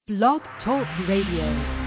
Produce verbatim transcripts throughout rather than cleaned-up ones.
Blog Talk Radio.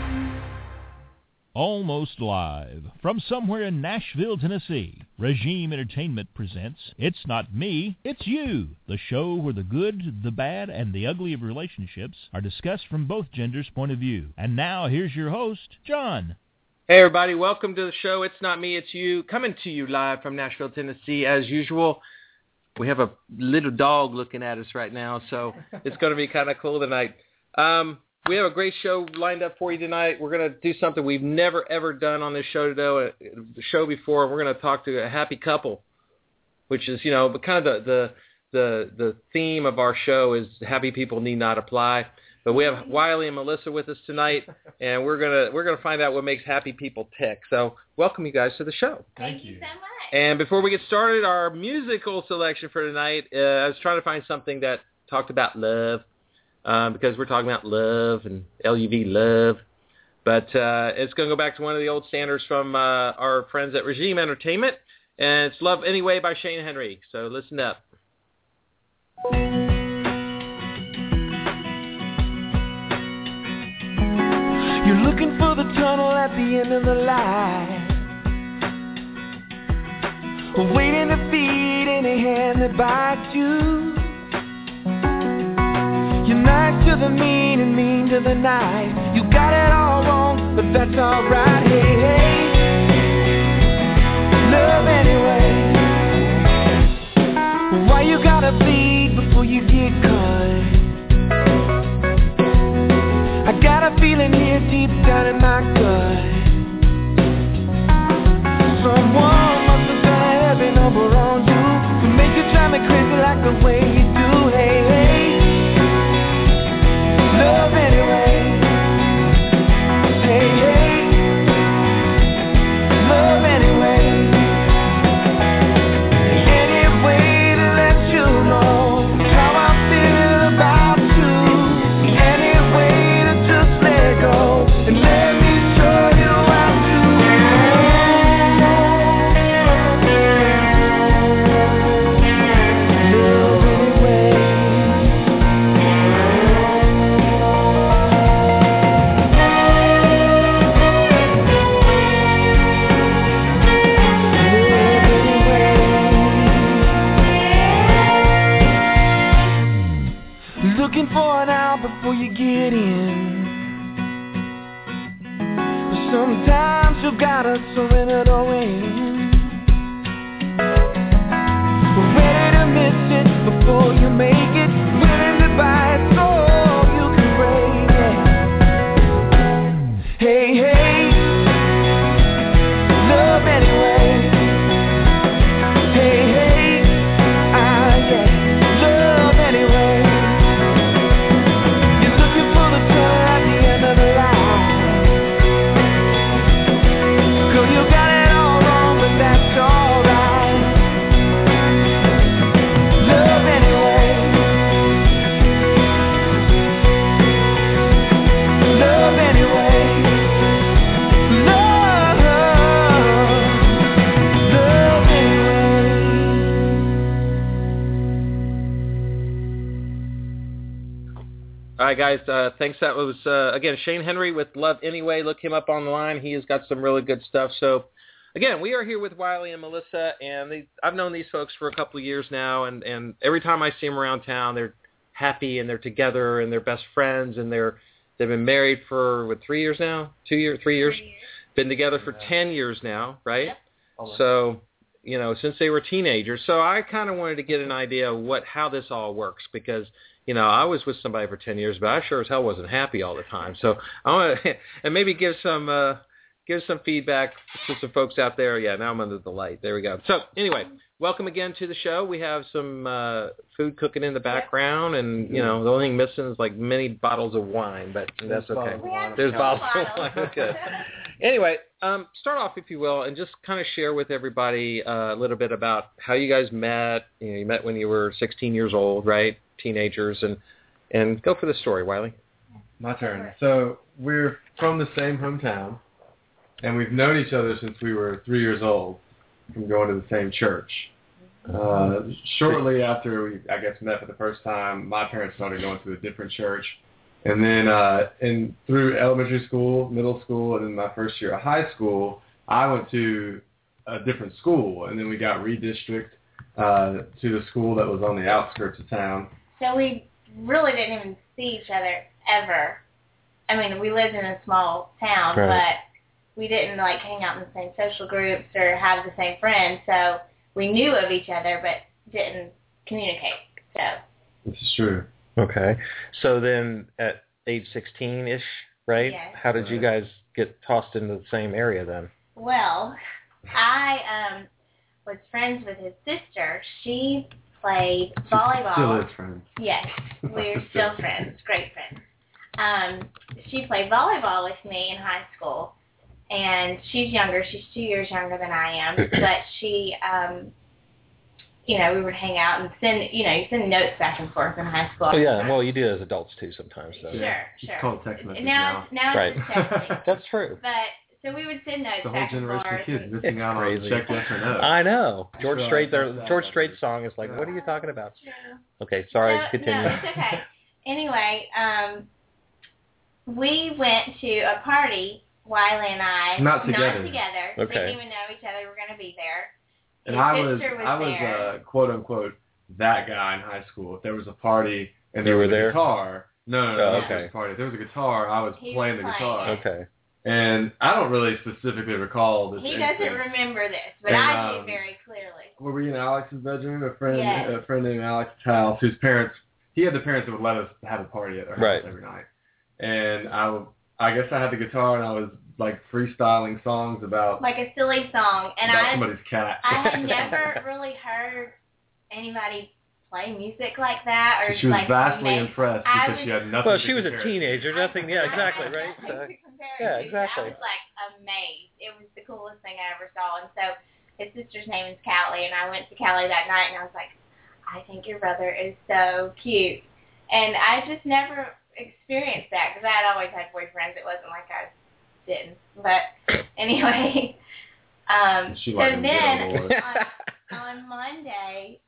Almost live from somewhere in Nashville, Tennessee, Regime Entertainment presents It's Not Me, It's You, the show where the good, the bad, and the ugly of relationships are discussed from both genders' point of view. And now, here's your host, John. Hey, everybody. Welcome to the show. It's Not Me, It's You, coming to you live from Nashville, Tennessee. As usual, we have a little dog looking at us right now, so it's going to be kind of cool tonight. Um... We have a great show lined up for you tonight. We're going to do something we've never, ever done on this show today, the show before. We're going to talk to a happy couple, which is, you know, but kind of the, the, the, the theme of our show is happy people need not apply. But we have Wiley and Melissa with us tonight, and we're going to we're going to find out what makes happy people tick. So welcome you guys to the show. Thank, Thank you so much. And before we get started, our musical selection for tonight, uh, I was trying to find something that talked about love. Um, because we're talking about love and L U V love. But uh, it's going to go back to one of the old standards from uh, our friends at Regime Entertainment. And it's Love Anyway by Shane Henry. So listen up. You're looking for the tunnel at the end of the line, waiting to feed any hand that bites you. You're nice to the mean and mean to the nice. You got it all wrong, but that's alright. Hey, hey, love anyway. Why you gotta bleed before you get cut? I got a feeling here deep down in my gut. Someone must have done a heavy number on you to make you drive me crazy like the way you do. Hey, hey, love anyway. Hey, hey, love anyway. Any way to let you know how I feel about you. Any way to just let go and let me show you how to. Love anyway. Looking for an hour before you get in. But sometimes you gotta surrender to win. Ready to miss it before you make it. Willing to buy it so you can break it. Hey, hey, love anyway. Hey, hey, ah, yeah, love anyway. All right, guys, uh, thanks. That was, uh, again, Shane Henry with Love Anyway. Look him up online. He has got some really good stuff. So, again, we are here with Wiley and Melissa, and they, I've known these folks for a couple of years now, and, and every time I see them around town, they're happy, and they're together, and they're best friends, and they're, they've been married for, what, three years now? Two years? Three years? Three years. Been together for yeah. ten years now, right? Yep. So, you know, since they were teenagers. So I kind of wanted to get an idea of what how this all works, because – you know, I was with somebody for ten years, but I sure as hell wasn't happy all the time. So I want to, and maybe give some, uh, give some feedback to some folks out there. Yeah, now I'm under the light. There we go. So anyway, welcome again to the show. We have some uh, food cooking in the background, and, you know, the only thing missing is like many bottles of wine, but that's okay. There's bottles of wine. Okay. Anyway, um, start off, if you will, and just kind of share with everybody uh, a little bit about how you guys met. You know, you met when you were sixteen years old, right? Teenagers, and and go for the story, Wiley. My turn. So we're from the same hometown, and we've known each other since we were three years old from going to the same church. Uh, shortly after we, I guess, met for the first time, my parents started going to a different church, And then uh, in through elementary school, middle school, and then my first year of high school, I went to a different school, and then we got redistricted uh, to the school that was on the outskirts of town. So we really didn't even see each other ever. I mean, we lived in a small town, Right. but we didn't like hang out in the same social groups or have the same friends. So we knew of each other, but didn't communicate. So This is true. Okay. So then at age sixteen-ish, right? Yes. How did you guys get tossed into the same area then? well, I um was friends with his sister. She played volleyball. Still is friends. Yes, we're still friends, great friends. Um, she played volleyball with me in high school, and she's younger. She's two years younger than I am, but she, um, you know, we would hang out and send, you know, you send notes back and forth in high school. Oh, yeah. Well, you do as adults, too, sometimes. So. Sure, Yeah. sure. It's called text message now. Now Right. it's just texting. That's true. But, so we would send notes The whole back and generation forth. of kids and- missing out on Crazy. check yes or no. I know. George So, Strait, that's their that. George Strait's song is like, what are you talking about? True. Okay, sorry, no, continue. No, it's okay. Anyway, um, we went to a party, Wiley and I. Not together. Not together. Okay. Didn't even know each other were going to be there. And His I was, sister was I was there. uh, quote unquote that guy in high school. If there was a party and You there were was a there? guitar, no, no, no, Oh, there was okay. a party. If there was a guitar, I was He was playing the playing guitar. it. Okay. And I don't really specifically recall this. He instance. doesn't remember this, but And, I do um, very clearly. Were we in Alex's bedroom? A friend, Yes. a friend named Alex's house, whose parents, he had the parents that would let us have a party at their house Right. every night. And I, w- I guess I had the guitar and I was like freestyling songs about, Like a silly song. And about I somebody's cat. I had never really heard anybody play music like that. or she was like vastly make- impressed I because was- she had nothing Well, to she was a compare it to. teenager. Nothing. Yeah, I exactly, had right? nothing So, to compare it yeah, to. exactly. I was like amazed. It was the coolest thing I ever saw. And so his sister's name is Callie, and I went to Callie that night, and I was like, I think your brother is so cute. And I just never experienced that because I had always had boyfriends. It wasn't like I didn't. But anyway, um, She so let him get then on board. on, on Monday,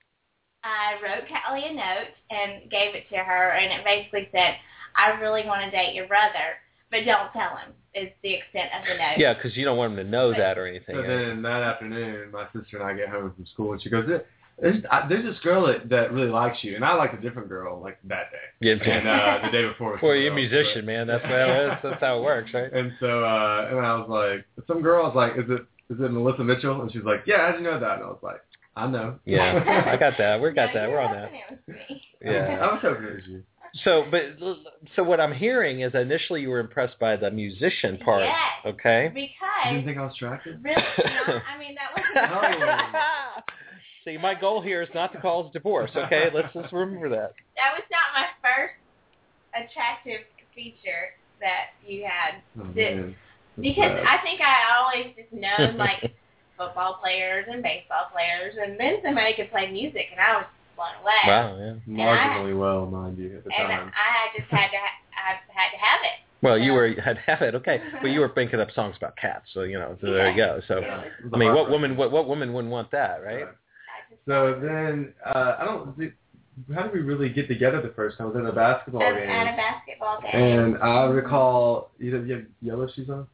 I wrote Callie a note and gave it to her, and it basically said, I really want to date your brother, but don't tell him, is the extent of the note. yeah, because you don't want them to know that or anything. So then that afternoon, my sister and I get home from school, and she goes, "There- there's, I, there's this girl that, that really likes you, and I liked a different girl like that day. Yeah. And uh, the day before was Well, somebody you're a else, musician, but- man. That's that's, that's how it works, right? And so, uh, and I was like, some girl, I was like, is it is it Melissa Mitchell? And she's like, yeah, how'd you know that? And I was like, I know. Yeah, I got that. We got No, that. you're We're on that. hoping it was me. Yeah. I was hoping it was you. So, but so what I'm hearing is initially you were impressed by the musician part. Yes. Okay. You didn't Because, think I was attractive? really, not, I mean, that wasn't No. See, my goal here is not to cause divorce. Okay, let's just remember that. that was not my first attractive feature that you had. Oh, Did- man. That's Because bad. I think I always just known, like, football players and baseball players, and then somebody could play music, and I was blown away. Wow. Yeah. Marginally well, mind you, at the And time. I just had to, ha- I had to have it. Well, you were had have it. Okay, but you were making up songs about cats, so you know. So there you go. So, Yeah. It was a I mean, what heartbreak. woman? What what woman wouldn't want that, right? Right. I just So then, uh, I don't. think- How did we really get together the first time? I was at a basketball at, game, at a basketball game. and I recall. You have, you have yellow shoes on,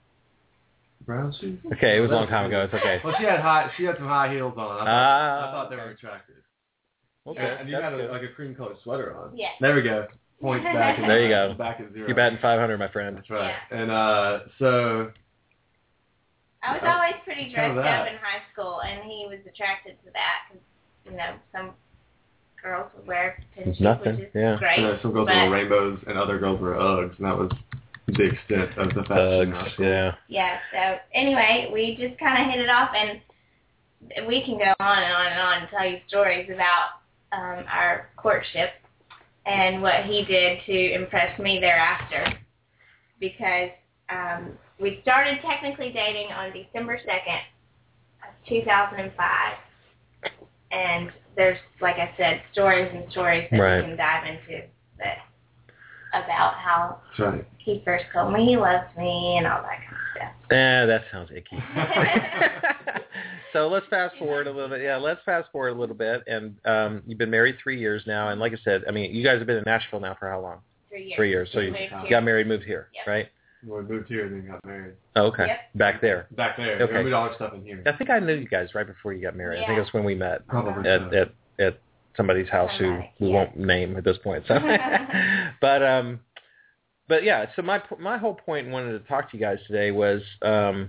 brown shoes. Okay, it was a long time ago. It's okay. Well, she had high. She had some high heels on. I thought, Ah, I thought they were okay. attractive. Okay, And you that's had a, good. like a cream colored sweater on. Yes. There we go. Points back. In, There you go. Back at zero. You're batting five hundred, my friend. That's right. And uh, so I was Yeah. always pretty Kind dressed of that. up in high school, and he was attracted to that because, you know, some girls would wear tennis It's shoes, nothing, which is yeah. great. uh, some girls but, wore rainbows and other girls were Uggs, and that was the extent of the fashion. in high Bugs, school. yeah. Yeah, so anyway, we just kind of hit it off, and we can go on and on and on and tell you stories about um, our courtship and what he did to impress me thereafter. Because um, we started technically dating on December second of two thousand five. And there's, like I said, stories and stories that Right. we can dive into that about how That's right. he first told me he loves me and all that kind of stuff. Eh, that sounds icky. So let's fast forward a little bit. Yeah, let's fast forward a little bit. And um, you've been married three years now. And like I said, I mean, you guys have been in Nashville now for how long? three years. Three years. So We you moved here. got married, moved here, Yep. right? We moved here and then got married. Oh, okay. Yep. Back there. Back there. Okay. We moved all our stuff in here. I think I knew you guys right before you got married. I think Yeah. that's when we met Probably at, so. at at somebody's house who Somebody, we yeah. won't name at this point. So, but um, but yeah. So my my whole point in wanting to talk to you guys today was um,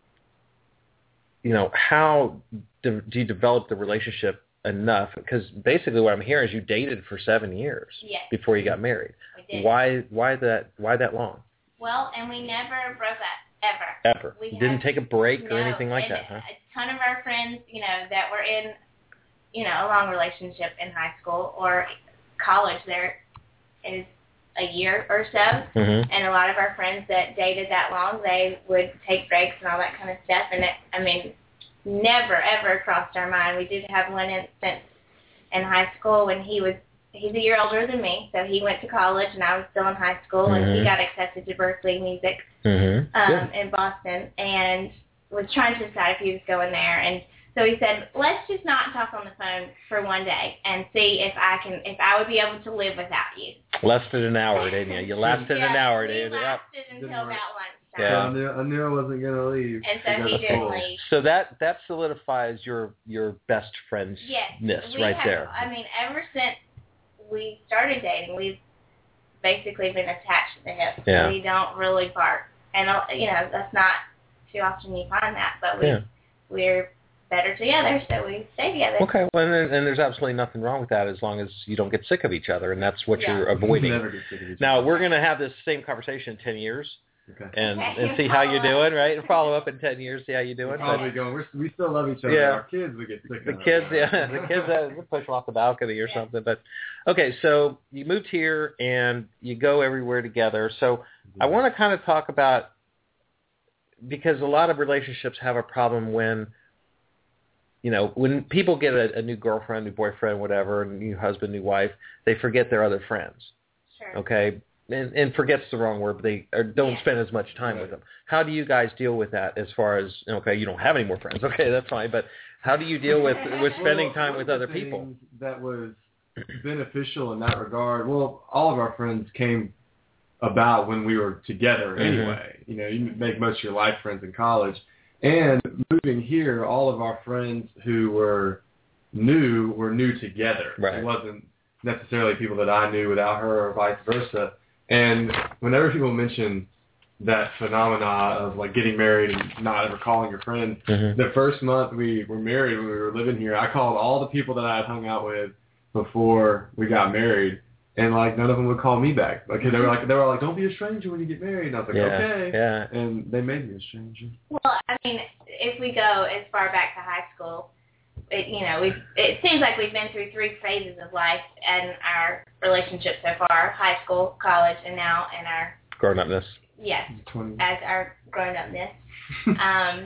you know, how do, do you develop the relationship enough? Because basically what I'm hearing is you dated for seven years Yes. before you got married. We did. Why why that why that long? Well, and we never broke up, ever. Ever. We You didn't have- take a break or No, anything like and that, huh? A ton of our friends, you know, that were in, you know, a long relationship in high school or college, there is a year or so. Mm-hmm. And a lot of our friends that dated that long, they would take breaks and all that kind of stuff. And, it, I mean, never, ever crossed our mind. We did have one instance in high school when he was, he's a year older than me, so he went to college and I was still in high school, and Mhm. he got accepted to Berkeley Music Mm-hmm. um, in Boston and was trying to decide if he was going there. And so he said, let's just not talk on the phone for one day and see if I can, if I would be able to live without you. Less than an hour, didn't you? You lasted yeah, an hour, we didn't you? Yep. lasted until Didn't work. about lunchtime. So Yeah. I knew, I knew I wasn't going to leave. And so because he of didn't school. leave. So that that solidifies your your best friendness Yes, we right have, there. I mean, ever since we started dating, we've basically been attached to the hip. Yeah. We don't really part. And, uh, you know, that's not too often you find that, but we, Yeah. we're better together, so we stay together. Okay, well, and, and there's absolutely nothing wrong with that as long as you don't get sick of each other, and that's what Yeah. you're avoiding. Never get sick of each Now, other. we're going to have this same conversation in ten years Okay. and, Okay. and see how you're Follow up. doing, right? And follow up in ten years, see how you're doing. We're probably But going. We're, we still love each other. Yeah. Our kids would get sick the of kids, us. yeah, the kids, uh, they push them off the balcony or Yeah. something. But, okay, so you moved here and you go everywhere together. So I want to kind of talk about, because a lot of relationships have a problem when, you know, when people get a, a new girlfriend, new boyfriend, whatever, new husband, new wife, they forget their other friends, Sure. okay? And, and forget's the wrong word, but they or don't Yeah. spend as much time with Right. them. How do you guys deal with that as far as, okay, you don't have any more friends, okay, that's fine, but how do you deal with, with spending Well, time one with of the other people? things that was beneficial in that regard, well, all of our friends came about when we were together Mhm. anyway. You know, you make most of your life friends in college. And moving here, all of our friends who were new were new together. Right. It wasn't necessarily people that I knew without her or vice versa. And whenever people mention that phenomena of like getting married and not ever calling your friends, Mhm. the first month we were married, when we were living here, I called all the people that I had hung out with before we got married, and like none of them would call me back. Like they were like they were like, "Don't be a stranger when you get married." And I was like, Yeah, "Okay." yeah. And they made me a stranger. Well, I mean, if we go as far back to high school, it, you know, we've, it seems like we've been through three phases of life and our relationship so far: high school, college, and now in our Grown-upness. yes, Twenty. as our grown-upness. um,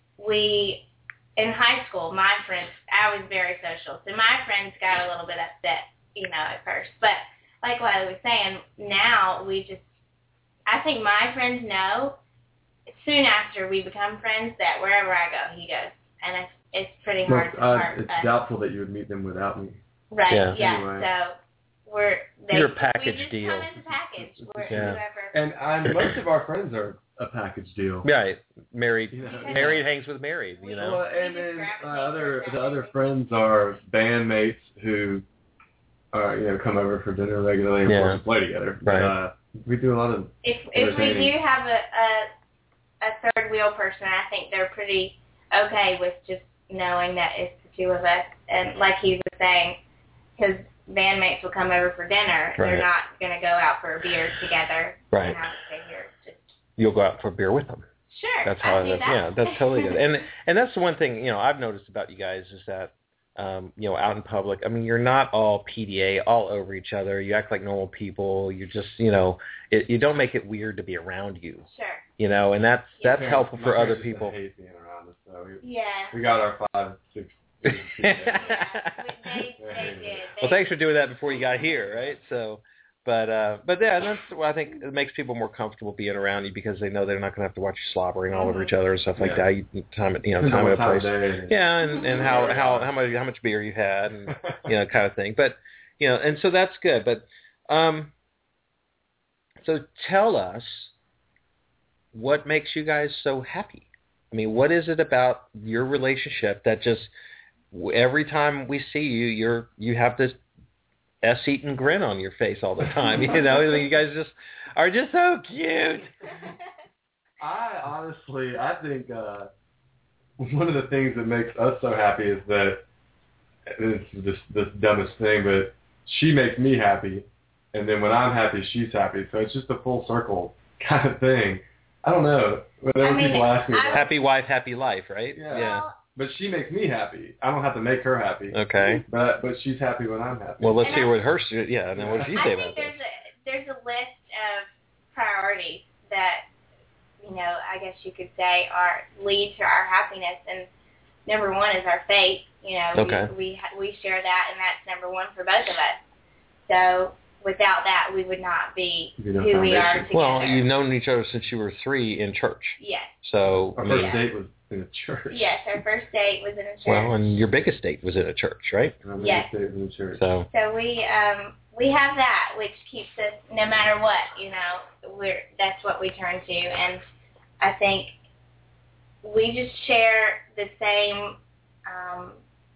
we in high school, my friends, I was very social, so my friends got a little bit upset, you know, at first. But like what I was saying, now we just, I think my friends know soon after we become friends that wherever I go, he goes, and it's it's pretty hard Look, to I, part it's us. doubtful that you would meet them without me. Right? Yeah. Yeah. Anyway. So we're they, You're a package we just deal. Come as a package. We're, Yeah. Whoever. And I, most of our friends are a package deal. Right. Married. You know, Married hangs with married, you know. Well, and We just then gravitate my other towards the that. other friends are bandmates who are you know come over for dinner regularly and Yeah. we play together. But, Right. uh, we do a lot of If if we entertaining. do have a, a a third wheel person, I think they're pretty okay with just knowing that it's the two of us. And like he was saying, his bandmates will come over for dinner. Right. They're not going to go out for a beer together. Right. And have to stay here. Just You'll go out for a beer with them. sure. That's how. I do That's, that. yeah, that's totally good. And and that's the one thing you know I've noticed about you guys is that um, you know out in public. I mean, you're not all P D A all over each other. You act like normal people. You just you know it, you don't make it weird to be around you. Sure. You know, and that's that's Yeah, helpful my for other parents used to people. hate being around us, so we, Yeah. we got our five, six. Yeah. They, they did. Well, thanks for doing that before you got here, right? So, but uh, but yeah, that's what I think it makes people more comfortable being around you because they know they're not going to have to watch you slobbering all over each other and stuff like Yeah. that. You time it, you know, Depends on time and what a time of place. day. Yeah, and and how how how much how much beer you had and you know kind of thing. But you know, and so that's good. But um, so tell us what makes you guys so happy. I mean, what is it about your relationship that just every time we see you, you're you have this S-eaten grin on your face all the time? You know, you guys just are just so cute. I honestly, I think uh, one of the things that makes us so happy is that, this is just the dumbest thing, but she makes me happy, and then when I'm happy, she's happy. So it's just a full circle kind of thing. I don't know. Whenever I mean, people ask me I- about Happy wife, happy life, right? Yeah. yeah. But she makes me happy. I don't have to make her happy. Okay. But but she's happy when I'm happy. Well, let's And hear I- what her, yeah, and then what does she I say think about this? there's a there's a list of priorities that, you know, I guess you could say are lead to our happiness, and number one is our faith. You know, Okay. we we, ha- we share that, and that's number one for both of us. So without that, we would not be You know, who we are foundation. together. Well, you've known each other since you were three in church. Yes. So, I Our mean, first date was in a church. Yes, our first date was in a church. well, and your biggest date was in a church, right? And our Yes. biggest date was in a church. So, So we um we have that, which keeps us, no matter what, you know, we're that's what we turn to, and I think we just share the same um,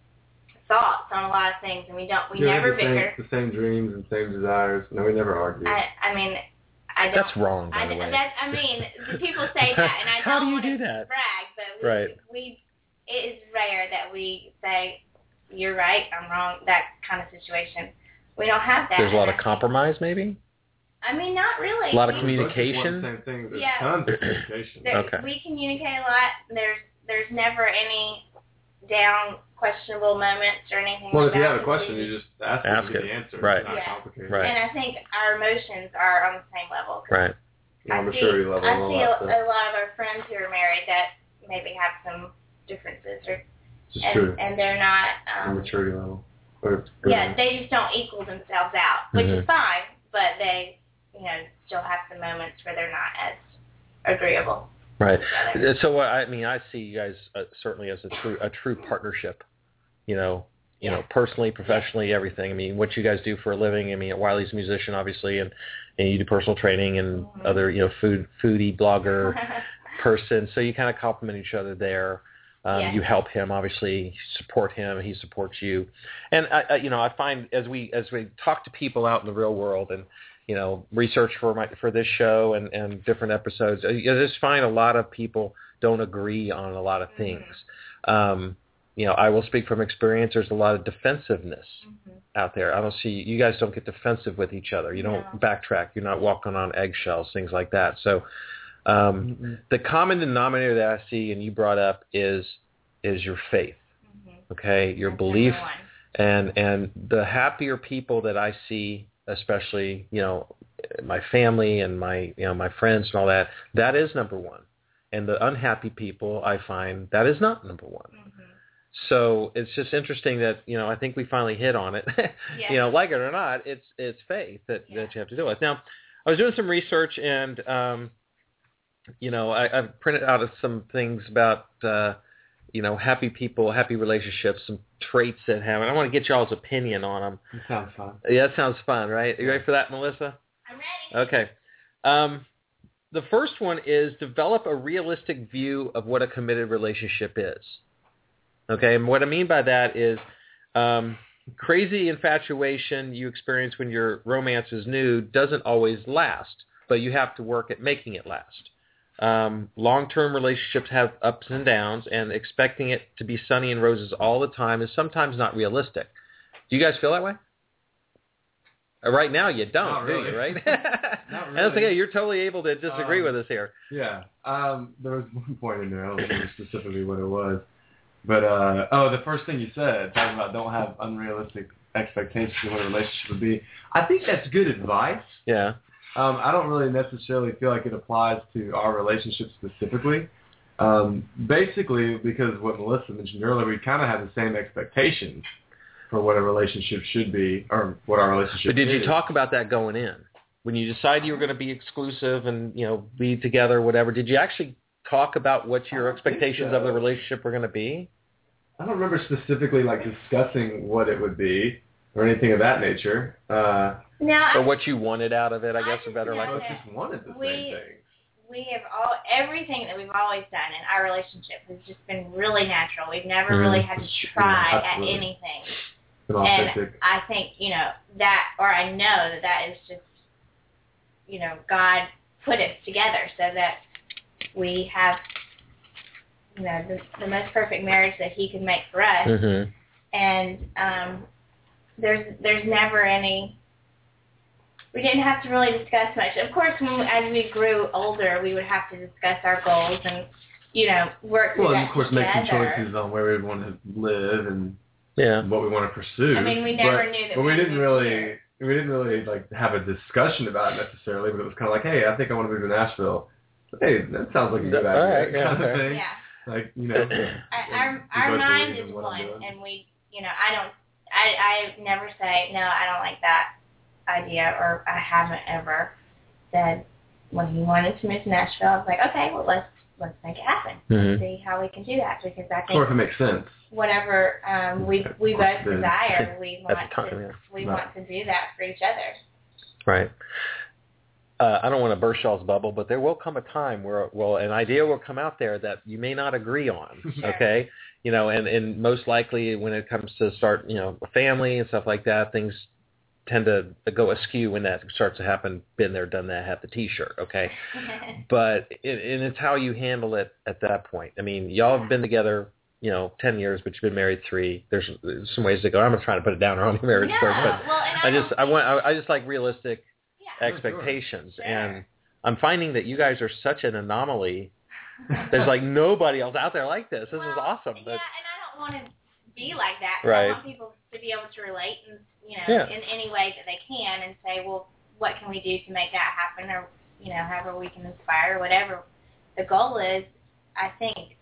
thoughts on a lot of things, and we don't we Yeah, never the same, bicker. the same dreams and same desires. No, we never argue. I I mean I don't. that's wrong, by I, the way. That's, I mean, the people say that, and I How don't do you want to do that? brag, but we, Right. we it is rare that we say you're right, I'm wrong, that kind of situation. We don't have that. There's a lot and of I think- compromise, maybe? I mean, not really. A lot of We- communication? Both just want the same thing. There's Yeah. tons of communication. There, Okay. We communicate a lot. There's there's never any down questionable moments or anything Well, like if you that. have a question, you just ask, Ask and get it. the answer. Right. It's not Yeah. complicated. Right. And I think our emotions are on the same level. 'cause Right. Your I maturity see, level I and all see that a, stuff. a lot of our friends who are married that maybe have some differences, or It's just and, true. and they're not. Your Um, maturity level. Or, yeah, they just don't equal themselves out, which Mhm. is fine. But they, you know, still have some moments where they're not as agreeable. Right. together. So uh, I mean, I see you guys uh, certainly as a true a true partnership. You know, you Yeah. know, personally, professionally, everything. I mean, what you guys do for a living. I mean, Wiley's a musician, obviously, and, and you do personal training and Mhm. other, you know, food foodie blogger person. So you kind of complement each other there. Um, Yeah. You help him, obviously, support him. He supports you. And I, I, you know, I find as we as we talk to people out in the real world and you know, research for my for this show and, and different episodes, I just find a lot of people don't agree on a lot of things. Um, you know, I will speak from experience. There's a lot of defensiveness Mhm. out there. I don't see you guys don't get defensive with each other. You don't No. backtrack. You're not walking on eggshells, things like that. So um, Mhm. the common denominator that I see and you brought up is is your faith. Mhm. Okay, your That's belief, number one. and and the happier people that I see, especially you know my family and my you know my friends and all that, that is number one. And the unhappy people, I find that is not number one. Mhm. So it's just interesting that you know I think we finally hit on it. Yeah. You know, like it or not, it's it's faith that Yeah. that you have to deal with. Now, I was doing some research and um, you know I, I've printed out some things about uh, you know happy people, happy relationships, some traits that have. And I want to get y'all's opinion on them. It sounds fun. Yeah, that sounds fun, right? You ready for that, Melissa? I'm ready. Okay. Um, the first one is develop a realistic view of what a committed relationship is. Okay, and what I mean by that is um, crazy infatuation you experience when your romance is new doesn't always last, but you have to work at making it last. Um, long-term relationships have ups and downs, and expecting it to be sunny and roses all the time is sometimes not realistic. Do you guys feel that way? Uh, Right now, you don't, Not do really. you? Right? Not That's really. okay. You're totally able to disagree Um, with us here. Yeah. Um, there was one point in there. I don't remember specifically what it was. But, uh, oh, the first thing you said, talking about don't have unrealistic expectations of what a relationship would be. I think that's good advice. Yeah. Um, I don't really necessarily feel like it applies to our relationship specifically. Um, basically, because what Melissa mentioned earlier, we kind of have the same expectations for what a relationship should be, or what our relationship But did is. you talk about that going in? When you decided you were going to be exclusive and, you know, be together, whatever, did you actually talk about what your I don't think expectations so. of the relationship were going to be? I don't remember specifically like discussing what it would be. or anything of that nature. Uh, No, Or I, what you wanted out of it, I I guess, just a better know like. I that- just wanted the we- same things. we have all everything that we've always done in our relationship has just been really natural. We've never Mhm. really had to try Yeah, at absolutely. anything. It's authentic. And I think, you know, that, or I know that that is just, you know, God put us together so that we have, you know, the, the most perfect marriage that He could make for us. Mm-hmm. And um, there's there's never any. We didn't have to really discuss much. Of course, when, as we grew older, we would have to discuss our goals and, you know, work through Well, that and of course, make some together. choices on where we want to live and Yeah. what we want to pursue. I mean, we never but, knew that But we we didn't would really, here. we didn't really like have a discussion about it necessarily. But it was kind of like, hey, I think I want to move to Nashville. Hey, that sounds like a good All idea, right, yeah, kind of okay. thing. Yeah. Like, you know, I, our we our both mind believe is in what I'm one, doing. and we, you know, I don't, I, I never say, no, I don't like that idea, or I haven't ever said, when he wanted to move to Nashville, I was like, okay, well, let's, let's make it happen. Mhm. See how we can do that, because I or if think it makes sense. whatever um, we, we Of course both it is. desire, we At want the time, to, yeah. we Right. want to do that for each other. Right. Uh, I don't want to burst y'all's bubble, but there will come a time where, well, an idea will come out there that you may not agree on. Sure. Okay. You know, and, and most likely when it comes to start, you know, a family and stuff like that, things tend to go askew when that starts to happen. Been there, done that, have the T-shirt. Okay. But it, and it's how you handle it at that point. I mean, y'all have been together, you know, ten years, but you've been married three. There's, there's some ways to go. I'm not trying to put it down or only marriage no, first, but well, and I, I just don't I think- want I, I just like realistic yeah. expectations, Sure. and I'm finding that you guys are such an anomaly. There's like nobody else out there like this. This well, is awesome. Yeah, But, and I don't want to be like that. Right. I want people to be able to relate, and you know, Yeah. in any way that they can, and say, well, what can we do to make that happen, or you know, however we can inspire, whatever the goal is. I think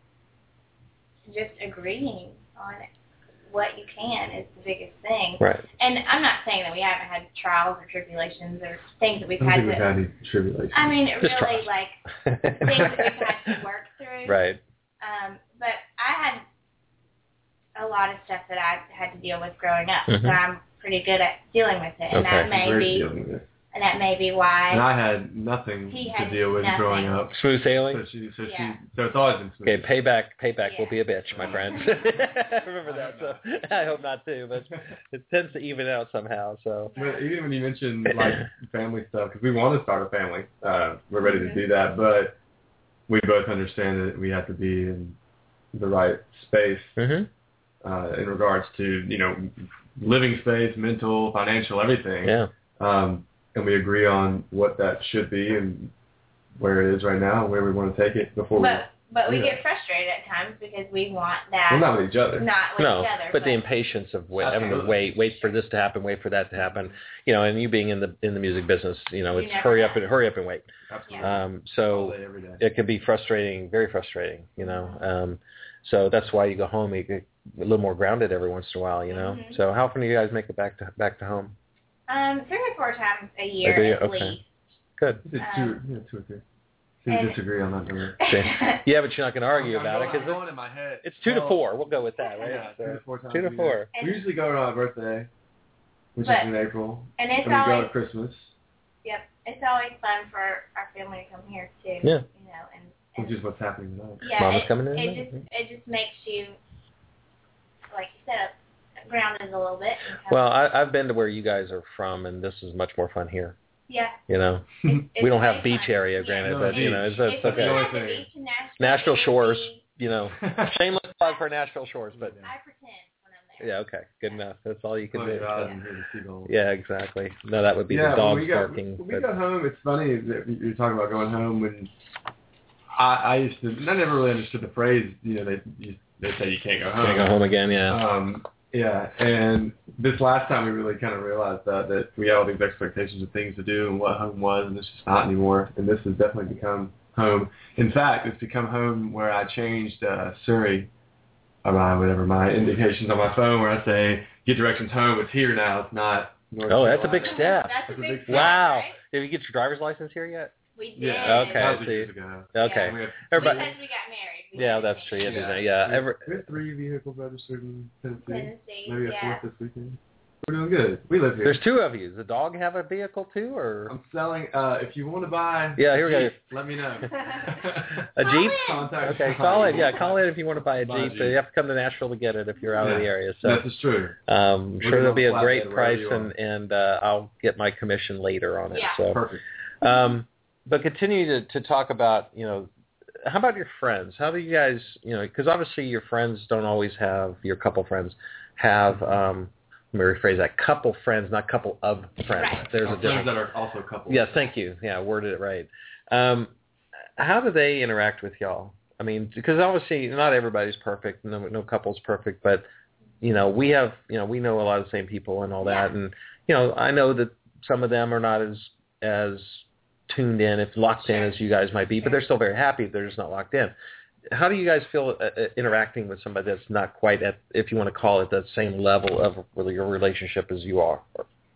just agreeing on what you can is the biggest thing. right. And I'm not saying that we haven't had trials or tribulations or things that we've I don't had think to. we've had any tribulations. I mean, Just really, trials. like things that we've had to work through. Right. Um, but I had a lot of stuff that I had to deal with growing up, Mhm. so I'm pretty good at dealing with it, and Okay. that may Great be, dealing with it. and that may be And why. I had nothing He to had deal with nothing. growing up. Smooth So sailing. she, so Yeah. she, so it's always been smooth. Okay, payback. Payback will Yeah. be a bitch, my friend. Remember that. So I hope not too, but it tends to even out somehow. So. But even when you mentioned like family stuff, because we want to start a family, uh, we're ready Mhm. to do that, but we both understand that we have to be in the right space Mhm. uh, in regards to, you know, living space, mental, financial, everything. Yeah. Um, and we agree on what that should be and where it is right now and where we want to take it before But but we Yeah. get frustrated at times because we want that we. Well, not with each other. not with No, each other. but the impatience of wait, having to Absolutely. wait, wait for this to happen, wait for that to happen, you know, and you being in the in the music business, you know, You it's never hurry know. up and hurry up and wait. Absolutely. Um, All so day, every day. it can be frustrating, very frustrating, you know. Um, so that's why you go home, you get a little more grounded every once in a while, you know. Mhm. So how often do you guys make it back to back to home? um, three or four times a year do you? at Okay. least. Good. Is it two, Um, yeah, two or three. So and- you disagree on that number. Okay. Yeah, but you're not going to argue I'm about it going- because I'm going in my head. it's two to Well, four. We'll go with that, right? Yeah, two So, to four times. two to a year. four. And- We usually go on my birthday, which But- is in April. and it's and we go always at Christmas, yep, it's always fun for our family to come here too. Yeah. You know, and, and which is what's happening tonight. yeah, Mama's it, coming in It now? just it just makes you, like you said, grounded a little bit. And kind Well, of, I, I've been to where you guys are from, and this is much more fun here. yeah, You know, it's, it's we don't way have beach fun. area, Yeah. granted, No, but you know, it's, If it's we okay. No, had it's the a- beach in Nashville, Nashville it would Shores, be- you know, shameless plug for Nashville Shores, but I pretend when I'm there. yeah, okay, good enough. That's all you can Close do. your eyes So- and hear the seagulls. Yeah, exactly. No, that would be yeah, the when dogs we go, barking. When we but- go home, it's funny that you're talking about going home. When I, I used to, I never really understood the phrase. You know, they you, they say you can't go home. Can't go home again, yeah. Um, yeah, and this last time we really kind of realized that that we had all these expectations of things to do and what home was, and it's just not anymore. And this has definitely become home. In fact, it's become home where I changed uh, Surrey, or my whatever my indications on my phone where I say get directions home. It's here now. It's not. North Oh, that's a Carolina. big step. That's a That's a big big step, step. Wow. right? Did you get your driver's license here yet? We did. Yeah. Okay, That was see. years ago. Okay. We had, Everybody. Because we got married. We Yeah, did that's it. true. Yeah, yeah, yeah. we had- Every, we had three vehicles registered in Tennessee. Tennessee, Maybe a yeah. fourth this weekend. We're doing good. We live here. There's two of you. Does the dog have a vehicle too, or? I'm selling. Uh, if you want to buy, Yeah, here we go. Jeep, let me know. A Jeep? Contact Okay, call in. Yeah, call in if you want to buy a Buy a Jeep. Jeep. You have to come to Nashville to get it if you're out of the Yeah, area. So That is true. um, I'm We're sure gonna there'll be a flatbed great wherever price, you are. and and uh, I'll get my commission later on it. Yeah. So, Perfect. um, but continue to to talk about, you know, how about your friends? How do you guys, you know, because obviously your friends don't always have, your couple friends have, um, let me rephrase that, couple friends, not couple of friends. Right. There's Our a friends difference. that are also couples. Yes, thank you. Yeah, worded it right. Um, how do they interact with y'all? I mean, because obviously not everybody's perfect. No, no couple's perfect, but you know, we have, you know, we know a lot of the same people and all that, Yeah. and you know, I know that some of them are not as as tuned in, if locked in as you guys might be, but they're still very happy. They're just not locked in. How do you guys feel uh, uh, interacting with somebody that's not quite at, if you want to call it, that same level of your relationship as you are?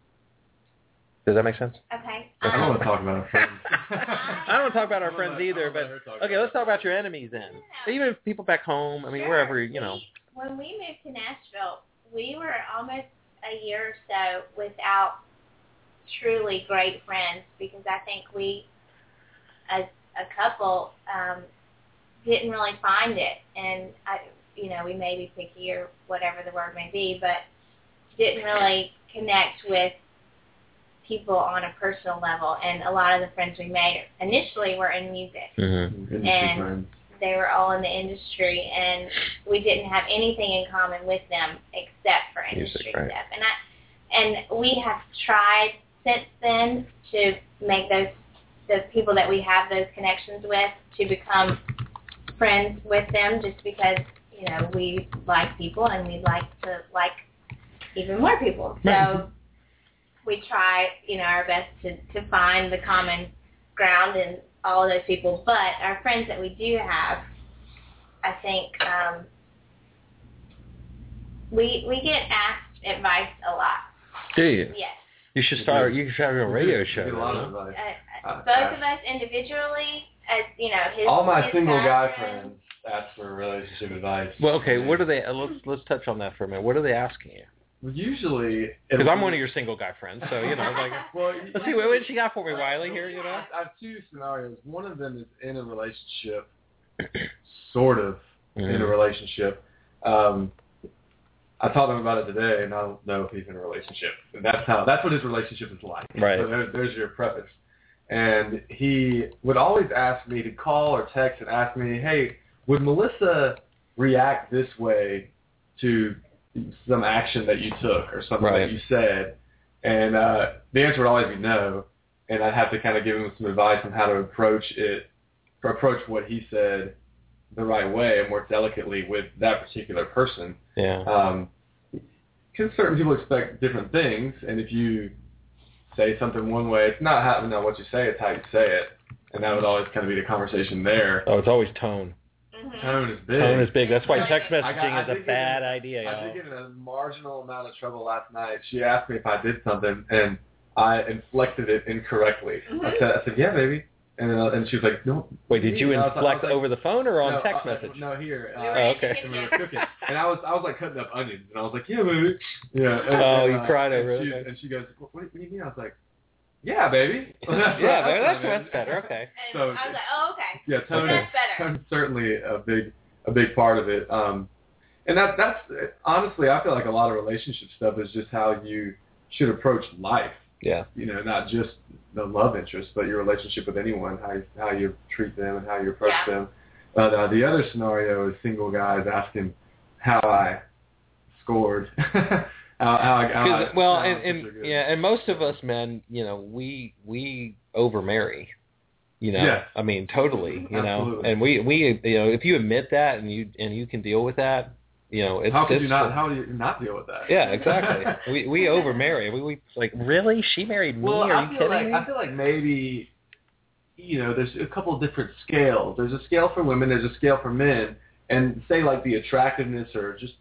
Does that make sense? Okay. I don't Um, want to talk about our friends. I don't want to talk about our friends either, but okay, let's talk about your enemies then. Even if people back home, I mean, Sure. wherever, you know. We, when we moved to Nashville, we were almost a year or so without truly great friends because I think we, as a couple, um, didn't really find it. And, I, you know, we may be picky or whatever the word may be, but didn't really connect with people on a personal level. And a lot of the friends we made initially were in music. Mm-hmm. Industry And- friends. They were all in the industry, and we didn't have anything in common with them except for industry Music, right. stuff. And I, and we have tried since then to make those the people that we have those connections with to become friends with them, just because you know we like people and we'd like to like even more people. So we try, you know, our best to to find the common ground in all of those people, but our friends that we do have, I think um, we we get asked advice a lot. Do you? Yes, You should start. You should have your own radio We show. get a lot you of know? advice. uh, Uh, both uh, of us individually, as you know, his All my his single guy guy friends ask for relationship advice. Well, okay. What are they? Uh, let's let's touch on that for a minute. What are they asking you? Well, usually, Because I'm one of your single guy friends, so you know, like, Well, let's see what, what she got for me, Wiley. Here, you know. I I have two scenarios. One of them is in a relationship, sort of in a Mhm. relationship. Um, I talked to him about it today, and I don't know if he's in a relationship. And that's how. That's what his relationship is like. Right. So there, there's your preface. And he would always ask me to call or text and ask me, "Hey, would Melissa react this way to some action that you took or something Right. that you said?" And uh, the answer would always be no. And I'd have to kind of give him some advice on how to approach it, or approach what he said the right way and more delicately with that particular person. Yeah. Um, because certain people expect different things, and if you say something one way, it's not how, not what you say, it's how you say it. And that would always kind of be the conversation there. Oh, it's always tone. Mhm. Tone is big. Tone is big. That's why text I got- messaging I is a did get bad in- idea. I Y'all. did get in a marginal amount of trouble last night. She asked me if I did something, and I inflected it incorrectly. I Mhm. said, I said, "Yeah, baby," and uh, and she was like, "No." Wait, did you And I was- I was inflect like, over the phone or on no, text uh, message? No, here. Uh, We were Oh, in okay. the and we were kitchen. cooking, and I was I was like cutting up onions, and I was like, "Yeah, baby." Yeah. And, Oh, and, you uh, cried and over it, she, okay. And she goes, "What, what do you mean?" I was like, "Yeah, baby." yeah, That's there- what I that's meant. much better. Okay. And So- I was like, oh, okay. Yeah, tone Okay. is That's better. tone's certainly a big a big part of it. Um, and that that's honestly, I feel like a lot of relationship stuff is just how you should approach life. Yeah. You know, not just the love interest, but your relationship with anyone, how you, how you treat them and how you approach Yeah. them. But uh, the other scenario is single guys asking how I scored. how, how I, how I, 'Cause, well, how and, things are and good. yeah, and most of us men, you know, we we overmarry. You know, Yes. I mean, totally. You know, Absolutely. and we we you know, if you admit that and you and you can deal with that, you know, it's how could it's, you not? How do you not deal with that? Yeah, exactly. we we overmarry. We we like really? She married me? Well, Are I you feel kidding like me? I feel like maybe, you know, there's a couple of different scales. There's a scale for women. There's a scale for men. And say like the attractiveness or just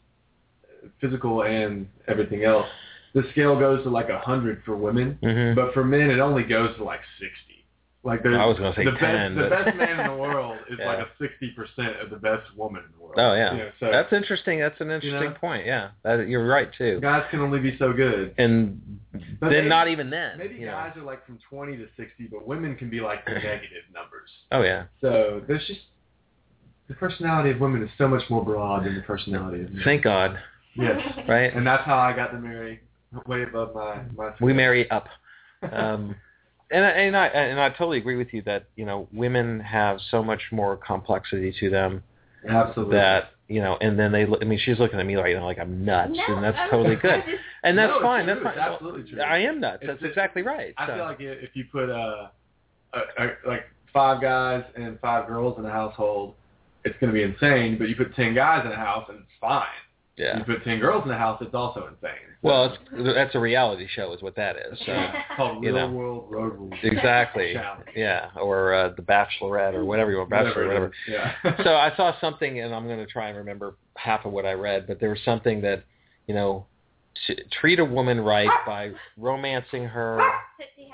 physical and everything else, the scale goes to like a hundred for women, Mhm. but for men it only goes to like sixty. Like the, I was going to say the ten. Best, but... the best man in the world is Yeah. like a sixty percent of the best woman in the world. Oh, yeah. You know, so That's interesting. That's an interesting you know, point, yeah. That, you're right, too. guys can only be so good. And But then maybe, not even then. Maybe you know. guys are like from twenty to sixty, but women can be like the negative numbers. Oh, yeah. So there's just, the personality of women is so much more broad than the personality of men. Thank God. Yes. Right? And that's how I got to marry way above my, my We marry up. Um, and, I- and, I, and I totally agree with you that, you know, women have so much more complexity to them. Absolutely. That, you know, and then they, look, I mean, she's looking at me right now like I'm nuts, No, and that's I'm- totally I good. just- And that's No, it's fine. true. That's fine. It's absolutely true. I am nuts. It's That's just- exactly right. I so. feel like if you put uh, a, a, like five guys and five girls in a household, it's going to be insane. But you put ten guys in a house and it's fine. Yeah. You put ten girls in a house, it's also insane. So Well, it's, that's a reality show, is what that is. So. it's called you Real know. World Road Rules. Exactly. Challenge. Yeah, or uh, The Bachelorette, or whatever you want, Bachelor, Whatever whatever. it is. Yeah. So I saw something, and I'm going to try and remember half of what I read, but there was something that, you know, t- treat a woman right by romancing her. Tootsie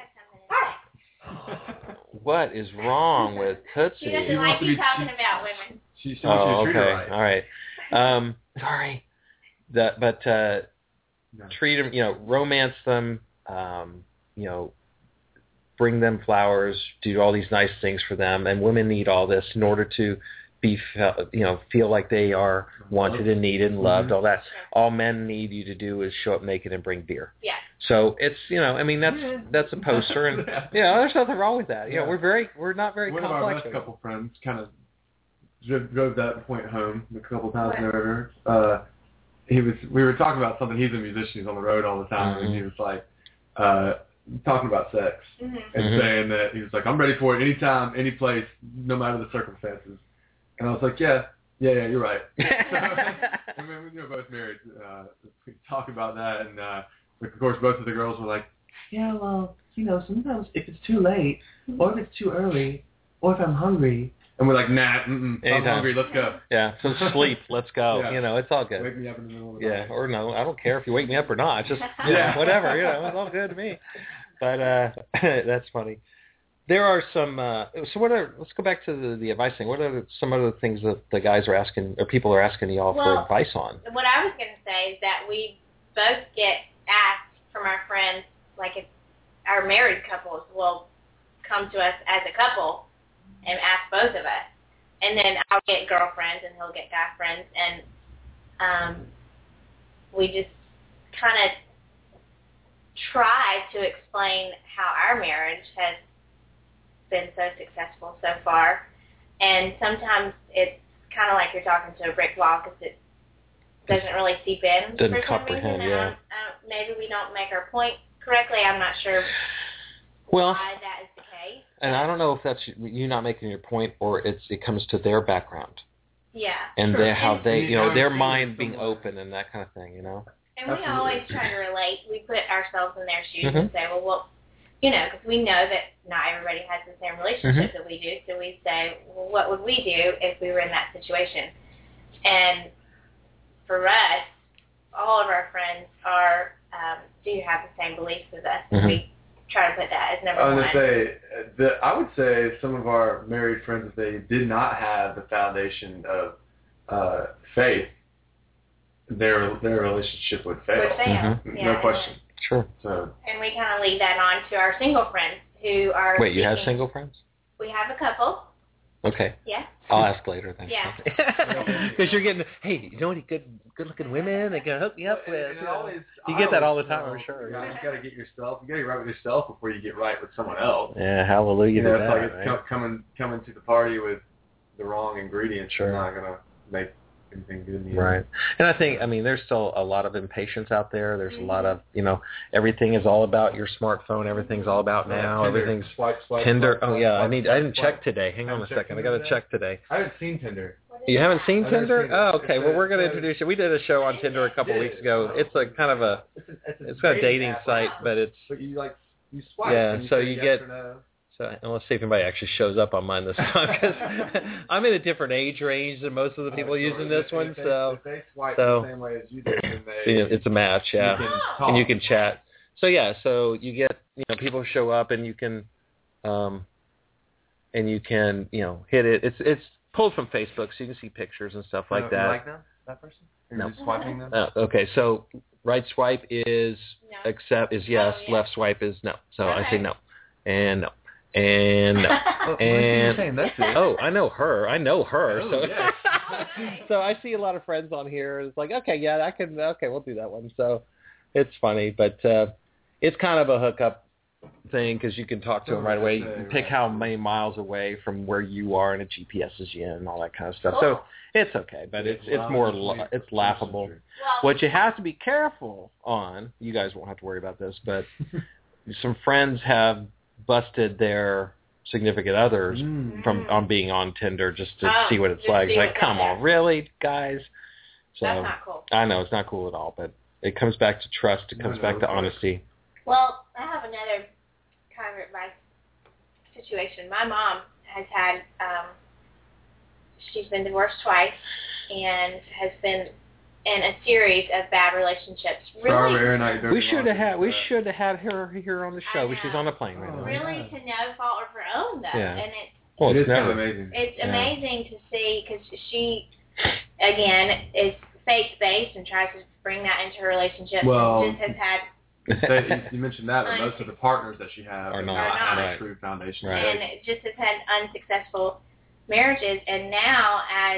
has something to say. What is wrong with Tootsie? She doesn't She like wants to you be- talking she- about women. she, she wants Oh, you to treat okay. her right. All right. Um, sorry. That, but uh, No. treat them, you know, romance them, um, you know, bring them flowers, do all these nice things for them, and women need all this in order to be, fe- you know, feel like they are wanted and needed and loved. Mhm. All that. All men need you to do is show up naked and bring beer. Yeah. So it's, you know, I mean, that's Yeah. that's a poster, and Yeah. you know, there's nothing wrong with that. You know, Yeah. we're very, we're not very One of our complex. best couple friends kind of drove, drove that point home a couple times in the river. Uh, he was, we were talking about something. He's a musician. He's on the road all the time, Mhm. and he was like uh, talking about sex Mm-hmm. and Mhm. saying that he was like, "I'm ready for it anytime, any place, no matter the circumstances." And I was like, "Yeah, yeah, yeah, you're right." So, I mean, we were both married. Uh, we talk about that, and uh, of course, both of the girls were like, "Yeah, well, you know, sometimes if it's too late, or if it's too early, or if I'm hungry." And we're like, nah, mm-mm, I'm Anytime. hungry, let's go. Yeah, so sleep. Let's go. Yeah. You know, it's all good. Wake me up in the middle of the Yeah, night. or no, I don't care if you wake me up or not. Just you Yeah. know, whatever. You know, it's all good to me. But uh, that's funny. There are some. Uh, so what are? Let's go back to the, the advice thing. What are some other things that the guys are asking, or people are asking y'all for Well, advice on? What I was going to say is that we both get asked from our friends, like if our married couples will come to us as a couple and ask both of us. And then I'll get girlfriends and he'll get guy friends. And um, we just kind of try to explain how our marriage has been so successful so far. And sometimes it's kind of like you're talking to a brick wall because it doesn't really seep in Doesn't for some comprehend, reason. yeah. Um, uh, maybe we don't make our point correctly. I'm not sure Well, why that is the case. and I don't know if that's you not making your point, or it's it comes to their background Yeah. and Sure. they, how they, you know, And their how mind it's being somewhere. open and that kind of thing. You know. And we Absolutely. always try to relate. We put ourselves in their shoes Mhm. and say, well, well, you know, because we know that not everybody has the same relationship Mm-hmm. that we do. So we say, well, what would we do if we were in that situation? And for us, all of our friends are um, do have the same beliefs as us. Mhm. We try to put that as number I was one. gonna say that I would say some of our married friends, if they did not have the foundation of uh, faith, their their relationship would fail. Would fail. Mhm. Yeah, No it question. Sure. So And we kind of leave that on to our single friends who are. Wait, you have seeking- single friends? We have a couple. Okay. Yeah. I'll ask later then. Yeah. Because you're getting, hey, you know any good, good-looking women that can hook me up with? And You, know? always- You I get that all always the time, tell I'm sure. guys, Yeah. You got to get yourself. You got to get right with yourself before you get right with someone else. Yeah, hallelujah You know, to it's that, like it's right? com- coming coming to the party with the wrong ingredients. Sure. You're not gonna make anything good in the end. Right. And I think, I mean, there's still a lot of impatience out there. There's a lot of, you know, everything is all about your smartphone. Everything's all about now. Tinder. Everything's Swipe, swipe, Tinder. swipe, Oh, yeah, I swipe, need, swipe, I didn't swipe. check today. Hang on a Haven't checked second. I got to Tinder check today. I haven't seen Tinder. You haven't seen I've never Tinder? seen it. Oh, okay. It's Well, a- we're going to it's a- introduce you. We did a show on Tinder a couple Yeah. weeks ago. It's a kind of a, It's a, it's a it's got a dating app, site, but it's, But you like you swipe. Yeah, and you so say you yes get- or no. so and let's see if anybody actually shows up on mine this time, because I'm in a different age range than most of the people Uh, so using if this they- one, if they, so if they swipe so- the same way as you do, then they see, it's a match, yeah. you can Oh. talk. And you can chat. So yeah, so you get, you know, people show up and you can, um, and you can, you know, hit it. It's it's pulled from Facebook, so you can see pictures and stuff like No, that. You like them? That person? Are No. you swiping them? Uh, okay, so right swipe is No. accept is yes, Oh, yeah. left swipe is no. So I say Okay. no, and no, and no. Well, And saying that's it. oh, I know her. I know her. Oh, so yes. so I see a lot of friends on here. It's like, okay, yeah, I can. Okay, we'll do that one. So it's funny, but uh, it's kind of a hookup thing because you can talk to them right away. You can pick how many miles away from where you are, and it G P S's you and all that kind of stuff. So Cool. it's okay, but it's it's more la- it's laughable. Well, What you have to be careful on, you guys won't have to worry about this, but some friends have busted their significant others Mm. from on being on Tinder just to Oh, see what it's just like. see It's like, what's come out on, there. really, guys? So that's not cool. I know it's not cool at all, but it comes back to trust. It No, comes no, back to okay. honesty. Well, I have another kind of advice situation. My mom has had, um, she's been divorced twice and has been in a series of bad relationships. Sorry, Really, Aaron, I We should have had we should have had her here on the show, I but she's know. on a plane right Oh, now. really yeah. to no fault of her own, though. Yeah. And it's Well, it it's is kind never. of amazing. it's Yeah. amazing to see because she, again, is faith-based and tries to bring that into her relationships Well- and just has had So you, you mentioned that, but most of the partners that she has Are are not, not have right. a true foundation. Right. and it just has had unsuccessful marriages. And now, as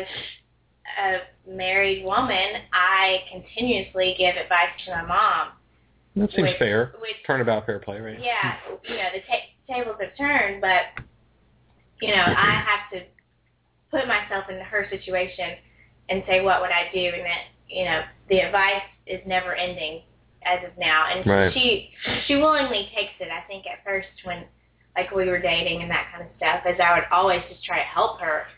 a married woman, I continuously give advice to my mom. That seems Which- fair. which- Turnabout fair play, right? Yeah, you know, the ta- tables have turned, but, you know, I have to put myself in her situation and say, what would I do? And that, you know, the advice is never ending as of now. And Right. she she willingly takes it, I think, at first when, like, we were dating and that kind of stuff, as I would always just try to help her.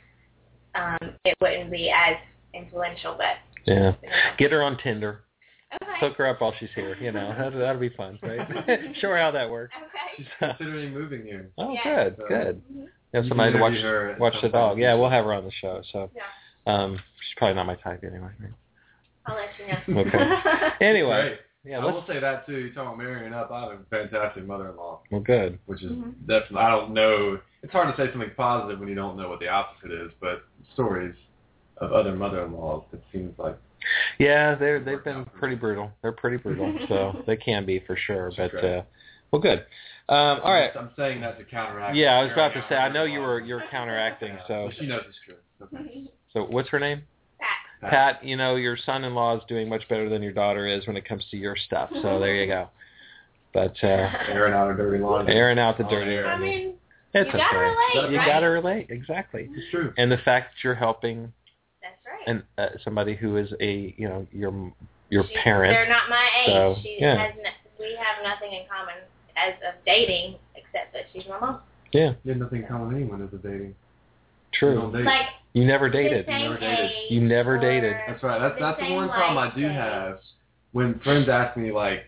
Um, it wouldn't be as influential, but, Yeah. you know. Get her on Tinder. Okay. Hook her up while she's here. You know, that'll, that'll be fun, right? Show her how that works. Okay. She's considering moving here. Oh, Yeah. good, So- good. Mhm. Have You somebody to can watch interview her at watch some the point dog. in the Yeah, we'll future. have her on the show. So, Yeah. um, she's probably not my type anyway. Right? I'll let you know. Okay. Anyway, Great. yeah, I let's. will say that too. You're talking about marrying up. I have a fantastic mother-in-law, Well, good. which is Mhm. definitely. I don't know. It's hard to say something positive when you don't know what the opposite is. But stories of other mother-in-laws, it seems like. Yeah, they're they've been pretty brutal. They're pretty brutal, so they can be for sure. But uh, well, good. Um, all right. I'm saying that to counteract. Yeah, I was about to marrying say. out I know you were mother-in-laws. you're counteracting. Yeah, So but she knows it's true. Okay. so what's her name? Pat. Pat. You know your son-in-law is doing much better than your daughter is when it comes to your stuff. So there you go. But uh, Airing out her dirty laundry. airing out the On dirty. air. I mean, It's you gotta okay. relate, You right? gotta relate exactly. It's true. And the fact that you're helping That's right. and uh, somebody who is a you know your your She- parent. They're not my age. So, she yeah. has no, we have nothing in common as of dating except that she's my mom. Yeah, You had nothing in common with anyone as a dating. You true. don't date. Like You never the dated. same never dated. age You never or dated. That's right. That's the that's the same one problem I life do stage. have when friends ask me like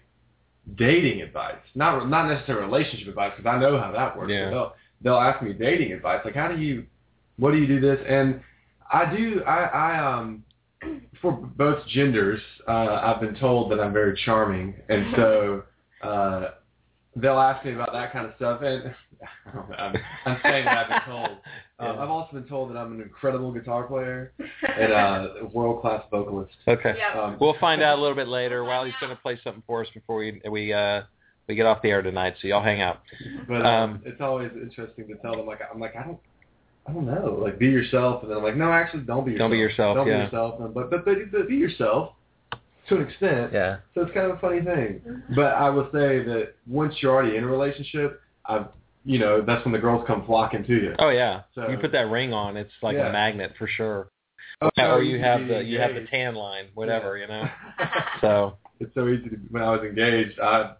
dating advice, not not necessarily relationship advice because I know how that works. Yeah. But they'll they'll ask me dating advice like how do you, what do you do this? And I do I I um for both genders uh, I've been told that I'm very charming and so uh, they'll ask me about that kind of stuff and I'm, I'm saying that I've been told. Um, Yeah. I've also been told that I'm an incredible guitar player and uh, a world-class vocalist. Okay. Yeah. Um, We'll find out a little bit later. Wiley's going to play something for us before we we uh we get off the air tonight. So y'all hang out. But um, Um, it's always interesting to tell them. Like I'm like I don't, I don't know. Like be yourself, and then I'm like, no, actually, don't be yourself. Don't be yourself, Don't yeah. be yourself. And, but, but but but be yourself to an extent. Yeah. So it's kind of a funny thing. But I will say that once you're already in a relationship, I've you know that's when the girls come flocking to you. Oh yeah. So- you put that ring on, it's like Yeah. a magnet for sure. Oh, Yeah, or it's you easy have to the be you have the engaged. tan line, whatever, Yeah. you know. So It's so easy to, when I was engaged, I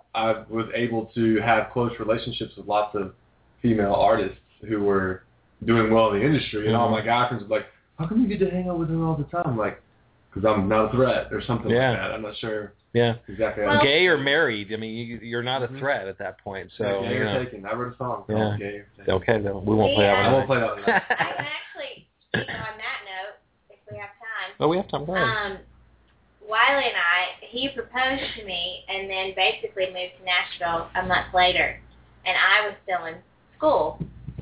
I was able to have close relationships with lots of female artists who were doing well in the industry, and all my guy friends were like, how come you get to hang out with her all the time? I'm like, because I'm not a threat or something Yeah. like that. I'm not sure yeah. exactly how Well- Gay or married, I mean, you, you're not a Mhm. threat at that point. So Gay you or know. taken. I wrote a song Yeah. called Gay or Taken. Okay, then we won't play that I one. won't play that one. I can actually speak on that note if we have time. Oh, we have time. Go ahead. Um, Wiley and I, he proposed to me and then basically moved to Nashville a month later, and I was still in school.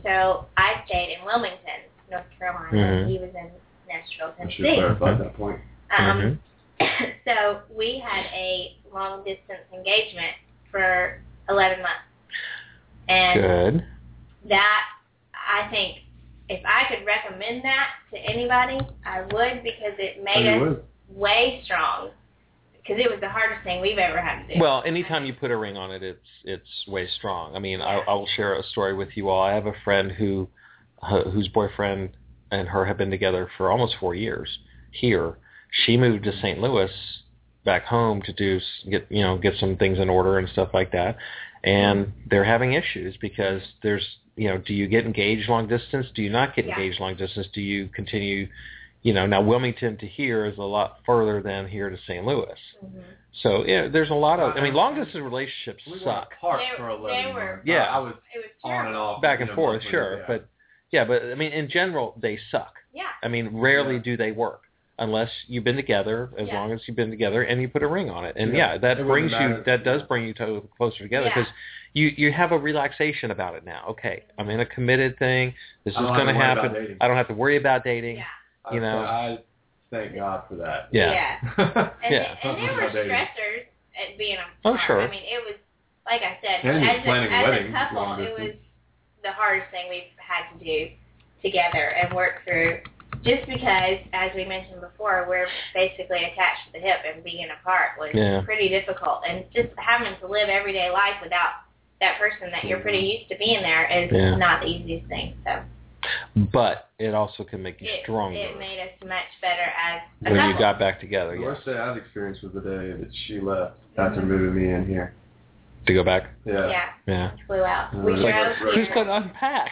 so I stayed in Wilmington, North Carolina. Mhm. And he was in Nashville, I should Tennessee. clarify that point. Um, so we had a long distance engagement for eleven months, and Good. that I think if I could recommend that to anybody, I would, because it made Oh, you us way strong. Because it was the hardest thing we've ever had to do. Well, anytime you put a ring on it, it's it's way strong. I mean, I, Yeah. I will share a story with you all. I have a friend who uh, whose boyfriend and her have been together for almost four years here. She moved to Saint Louis back home to do get you know get some things in order and stuff like that, and they're having issues because there's you know do you get engaged long distance? Do you not get Yeah. engaged long distance? Do you continue? You know, now Wilmington to here is a lot further than here to Saint Louis. Mm-hmm. So yeah, there's a lot of. I mean, long distance relationships We were suck. apart They- for they eleven were- months. Yeah. I was It was on terrible. and off. Back you and know, forth, monthly, sure, yeah. but yeah, but I mean, in general, they suck. Yeah. I mean, rarely Yeah. do they work unless you've been together. As Yeah. long as you've been together and you put a ring on it, and Yeah. yeah, that It wouldn't brings matter. you. That does Yeah. bring you to closer together Yeah. because you you have a relaxation about it now. Okay, I'm in a committed thing. This is I don't going to have to worry about happen. dating. I don't have to worry about dating. Yeah. I, you know. I thank God for that. Yeah. Yeah. And, Yeah. and there were stressors at being apart. Oh, sure. I mean, it was, like I said, And as, a, planning as weddings a couple, long it was distance. the hardest thing we've had to do together and work through. Just because, as we mentioned before, we're basically attached to the hip, and being apart was Yeah. pretty difficult. And just having to live everyday life without that person that you're pretty used to being there is Yeah. not the easiest thing. So But it also can make you it, stronger it made us much better as a when couple. you got back together. The Yeah. worst day I've experienced was the day that she left after Mhm. moving me in here. To go back. Yeah. Yeah, Yeah. flew out. Uh, We It's drove like, here. Who's going to unpack?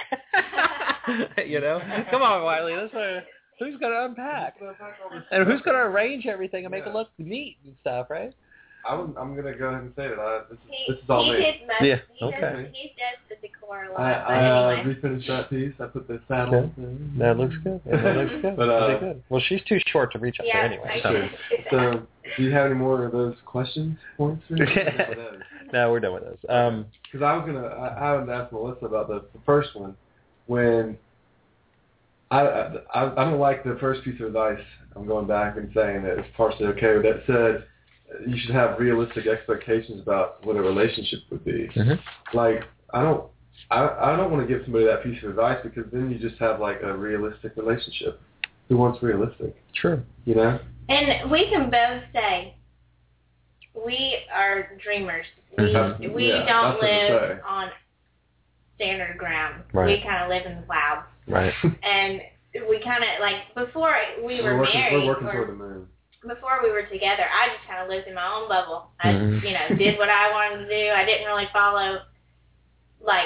You know, come on, Wiley. Let's. Uh, who's going to unpack? And who's going to arrange everything and make it Yeah. look neat and stuff, right? I'm, I'm going to go ahead and say that I, this, is, He, this is all he me. did most, Yeah, he okay. does, he does the decor a lot, I, but I uh, anyway. refinished that piece. I put the saddles Okay. in. That looks good. That looks good. But, uh, Pretty good. Well, she's too short to reach up Yeah, there anyway. I So. do. So, do you have any more of those questions points? Because No, we're done with those. Um, I was gonna, I, I haven't asked Melissa about the, the first one. When I, I, I don't like the first piece of advice. I'm going back and saying that it's partially okay. That said, you should have realistic expectations about what a relationship would be. mhm. Like, I don't, I, I don't want to give somebody that piece of advice because then you just have like a realistic relationship. Who wants realistic? True. You know? And we can both say we are dreamers. We That's- we yeah, don't that's what I live say. on standard ground. Right. We kind of live in the clouds, Right. and we kind of like before we were we're working, married. we're working or toward the moon. before we were together, I just kind of lived in my own bubble. I, Mhm. you know, did what I wanted to do. I didn't really follow, like,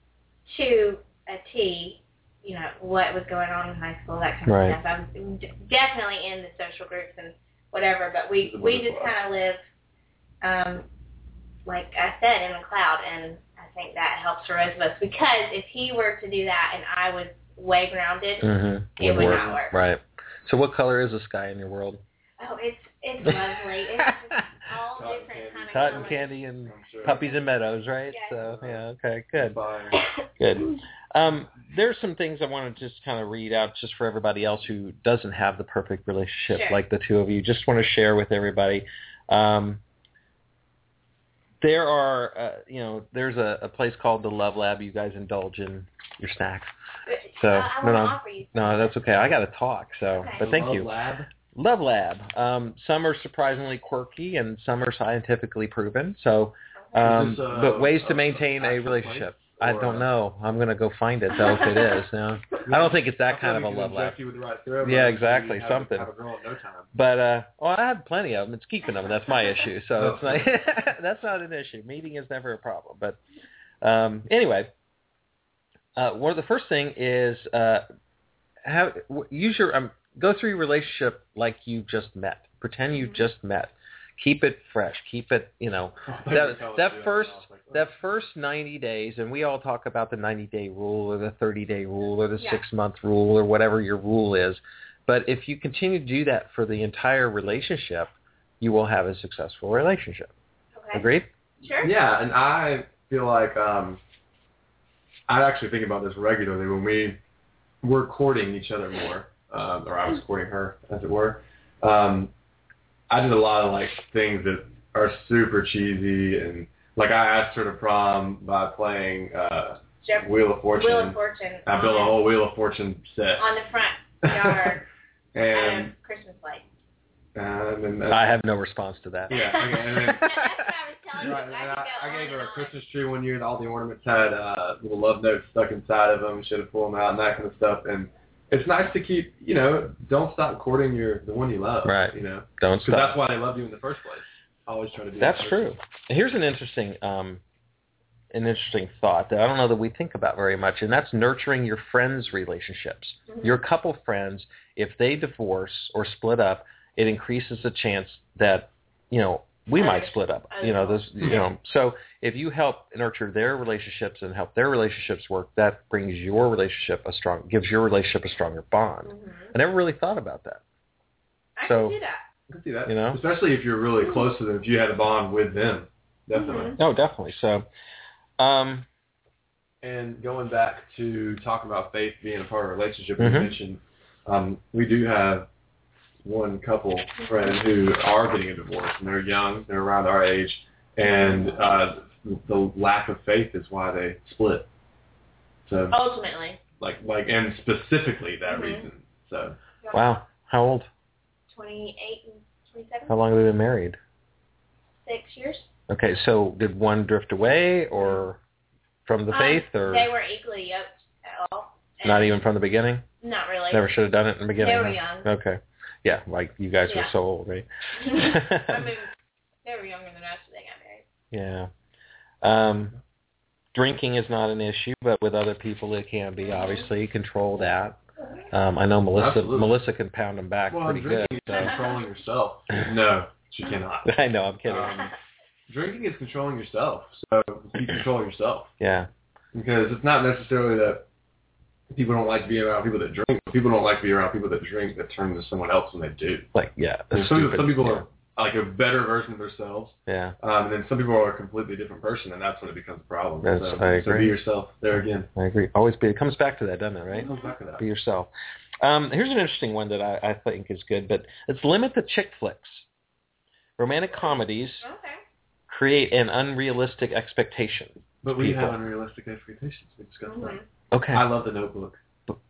to a T, you know, what was going on in high school, that kind Right. of stuff. I was d- definitely in the social groups and whatever, but we, The we just butterfly. kind of live, um, like I said, in the cloud, and I think that helps for both of us. Because if he were to do that and I was way grounded, Mm-hmm. it would not work. Right. So what color is the sky in your world? Oh, it's it's lovely. It's just all Cotton different candy. kind of Cotton colors. candy and I'm sure. puppies and meadows, right? Yes. So, yeah, okay, good. Fire. Good. Um, there's some things I want to just kind of read out just for everybody else who doesn't have the perfect relationship Sure. like the two of you. Just want to share with everybody. Um, there are, uh, you know, there's a, a place called the Love Lab. You guys indulge in your snacks. So, uh, I no, want to no. offer you. No, that's okay. I got to talk, so, Okay. but thank Love you. Lab. Love Lab. Um, some are surprisingly quirky, and some are scientifically proven. So, um, Is this, uh, but ways a- to maintain a a actual relationship. place, I or, don't uh, know. I'm gonna go find it though if it is. No. I don't think it's that I kind of feel a like we love can lab. inject you with the right thrill, Yeah, but exactly, you have, something. Have a girl in no time. But uh, well, I have plenty of them. It's keeping them. That's my issue. So Oh, it's like that's not an issue. Meeting is never a problem. But um, anyway, uh, one of the first thing is uh, have use your um, go through your relationship like you just met. Pretend you just met. Keep it fresh. Keep it, you know, that that first that first ninety days, and we all talk about the ninety day rule or the thirty day rule or the Yeah. six month rule or whatever your rule is. But if you continue to do that for the entire relationship, you will have a successful relationship. Okay. Agreed? Sure. Yeah, and I feel like um, I actually think about this regularly when we were courting each other more, um, or I was courting her, as it were. Um, I did a lot of like things that are super cheesy, and like I asked her to prom by playing uh, Jeff- Wheel of Fortune. Wheel of Fortune. I built a whole Wheel of Fortune set. On the front yard and of Christmas lights. And then that's, I have no response to that. Yeah, okay, and then, That's what I was telling right, you. and I, I, could I go gave on her a and on. Christmas tree one year, and all the ornaments had uh, little love notes stuck inside of them. Should have pulled them out and that kind of stuff. And it's nice to keep, you know, don't stop courting your the one you love. Right. You know, Don't because stop. that's why they loved you in the first place. Always try to do. That's that. true. Here's an interesting, um, an interesting thought that I don't know that we think about very much, and that's nurturing your friends' relationships. Mm-hmm. Your couple friends, if they divorce or split up, it increases the chance that, you know, we might split up. You know, those, you know. So if you help nurture their relationships and help their relationships work, that brings your relationship a strong, gives your relationship a stronger bond. Mm-hmm. I never really thought about that. I So- can do that. I can see that. You know? Especially if you're really close to them, if you had a bond with them, definitely. Mm-hmm. No, definitely. So, um, And going back to talking about faith being a part of a relationship, Mhm. you mentioned um, we do have one couple friend who are getting a divorce, and they're young, they're around our age, and uh, the lack of faith is why they split. So, Ultimately. like, like, and specifically that Mhm. reason. So, wow. How old? twenty-eight and twenty-seven? How long have they been married? Six years? Okay, so did one drift away or from the Um, faith or They were equally yoked at all. And not even from the beginning? Not really. Never should have done it in the beginning. They were huh? young. Okay. Yeah, like you guys Yeah. were so old, right? I mean, they were younger than us, so they got married. Yeah. Um, drinking is not an issue, but with other people it can be. Obviously, control that. Um, I know Melissa. Absolutely. Melissa can pound them back well, pretty good. drinking So. is controlling yourself. No, she cannot. I know. I'm kidding. Um, drinking is controlling yourself, so you control yourself. Yeah. Because it's not necessarily that people don't like to be around people that drink. People don't like to be around people that drink that turn into someone else when they do. Like yeah. And that's some, stupid. some people yeah. are like a better version of themselves, Yeah. um, and then some people are a completely different person, and that's when it becomes a problem. That's- so, I so be agree. yourself there again. I agree. Always be. It comes back to that, doesn't it? Right. It comes back to that. Be yourself. Um, here's an interesting one that I, I think is good, but it's limit the chick flicks. Romantic comedies Okay. create an unrealistic expectation. But we People. have unrealistic expectations. We discussed Mhm. Okay. that. I love The Notebook.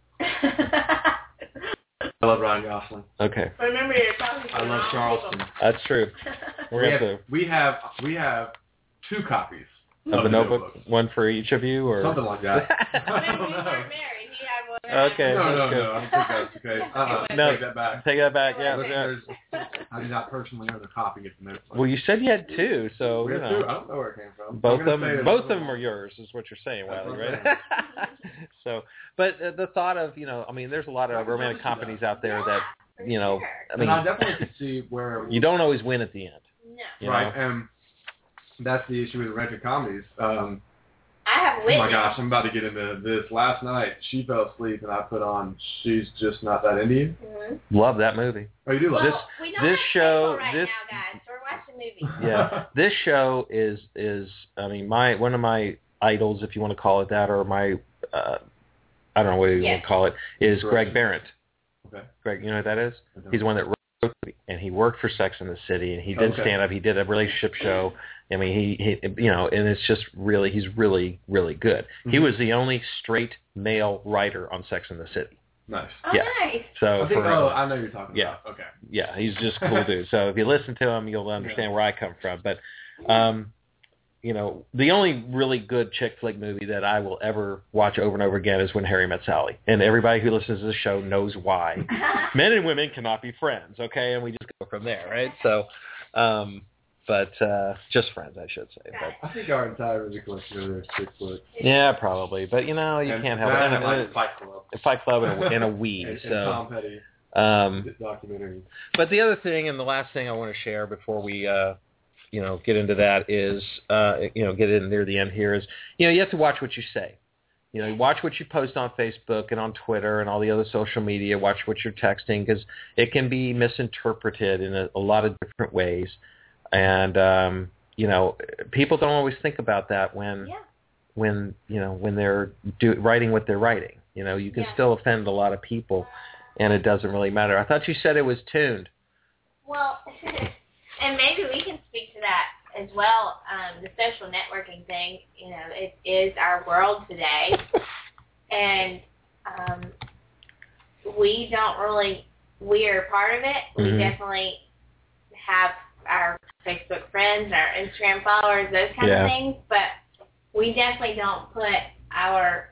I love Ryan Gosling. Okay. Remember, you're talking to I the love wrong Charleston. people. That's true. We're We going to have, we have we have two copies of the notebook, one for each of you, or something like that. I When don't we know. weren't married, he had one. Okay. No, no, that's good. no. I don't think that's okay. Uh-uh. No. Take that back. Take that back. Yeah. yeah. Listeners, I do not personally own a copy of the Notebook. Well, you said you had two, so we you have two. I know, don't know where it came from. both I'm of gonna say them, that both it's of them are yours, is what you're saying, That's Wiley, what right? So, but uh, the thought of, you know, I mean, there's a lot of romantic comedies out there that, you know, I and I mean, definitely can see where you don't always win at the end. No. You right, know? and that's the issue with romantic comedies. Um, I have oh witnessed. my gosh, I'm about to get into this. Last night, she fell asleep, and I put on "She's Just Not That Into You." Mm-hmm. Love that movie. Oh, you do love Well, it? we don't this have show- cable right this- now, guys. So we're watching movies. Yeah, this show is is I mean my one of my idols, if you want to call it that, or my uh, I don't know what you Yes. want to call it, is Greg Barrett. Okay. Greg, you know what that is? I don't. He's the one that wrote it, and he worked for Sex and the City, and he did Okay. stand up. He did a relationship show. I mean, he, he you know, and it's just really, he's really, really good. He Mhm. was the only straight male writer on Sex and the City. Nice. Oh, Yeah. nice. So I think. for, Oh, I know who you're talking Yeah. about. Okay. yeah, he's just a cool dude. So if you listen to him, you'll understand where I come from. But, um, you know, the only really good chick flick movie that I will ever watch over and over again is When Harry Met Sally. And everybody who listens to this show knows why. Men and women cannot be friends, okay? And we just go from there, right? So, um, but uh, just friends, I should say. But I think our entire movie collection over there is chick flicks. yeah, probably. But you know, you And can't help that it. and, And, like uh, Fight Club. Fight Club and a, and a Wii. And, and So, Tom Petty um, documentary. but the other thing, and the last thing I want to share before we, uh, you know, get into that is, uh, you know, get in near the end here is, you know, you have to watch what you say. You know, watch what you post on Facebook and on Twitter and all the other social media. Watch what you're texting because it can be misinterpreted in a, a lot of different ways. And, um, you know, people don't always think about that when Yeah. when you know when they're do, writing what they're writing. You know, you can Yeah. still offend a lot of people, and it doesn't really matter. I thought you said it was tuned. Well, and maybe we can speak to that as well. Um, the social networking thing, you know, it is our world today, and um, we don't really, we are part of it. We Mhm. definitely have our Facebook friends, our Instagram followers, those kind Yeah. of things, but we definitely don't put our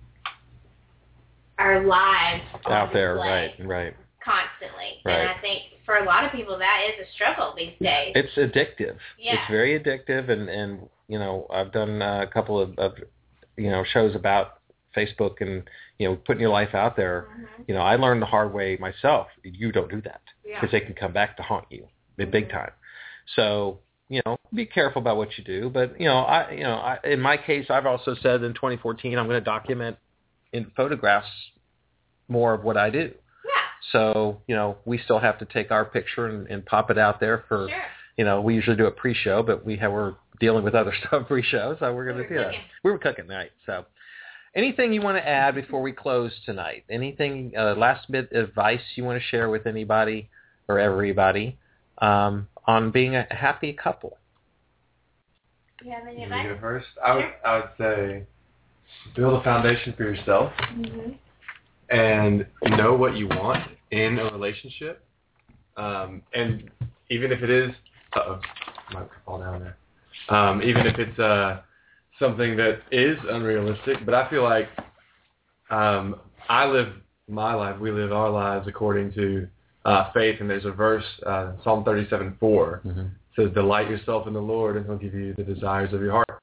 our lives on Out there, display right, right. constantly. Right. And I think for a lot of people that is a struggle these days. It's addictive. Yeah. It's very addictive, and, and you know, I've done uh, a couple of, of, you know, shows about Facebook and, you know, putting your life out there. Mhm. You know, I learned the hard way myself. You don't do that Yeah. because they can come back to haunt you big Mhm. time. So, you know, be careful about what you do. But, you know, I, you know, I, in my case, I've also said in twenty fourteen, I'm going to document in photographs more of what I do. Yeah. So, you know, we still have to take our picture and, and pop it out there for, Sure. you know, we usually do it pre-show, but we have, we're dealing with other stuff pre-show, so we're going We to were do that. cooking. We were cooking, right. So anything you want to add before we close tonight? Anything, uh, last bit of advice you want to share with anybody or everybody um, on being a happy couple? Do you have any You want me to advice? go first? I would, I would say build a foundation for yourself Mm-hmm. and know what you want in a relationship. Um, and even if it is, uh-oh, might fall down there. Um, even if it's uh, something that is unrealistic, but I feel like um, I live my life, we live our lives according to uh, faith, and there's a verse, uh, Psalm thirty-seven four, Mm-hmm. says, delight yourself in the Lord, and he'll give you the desires of your heart.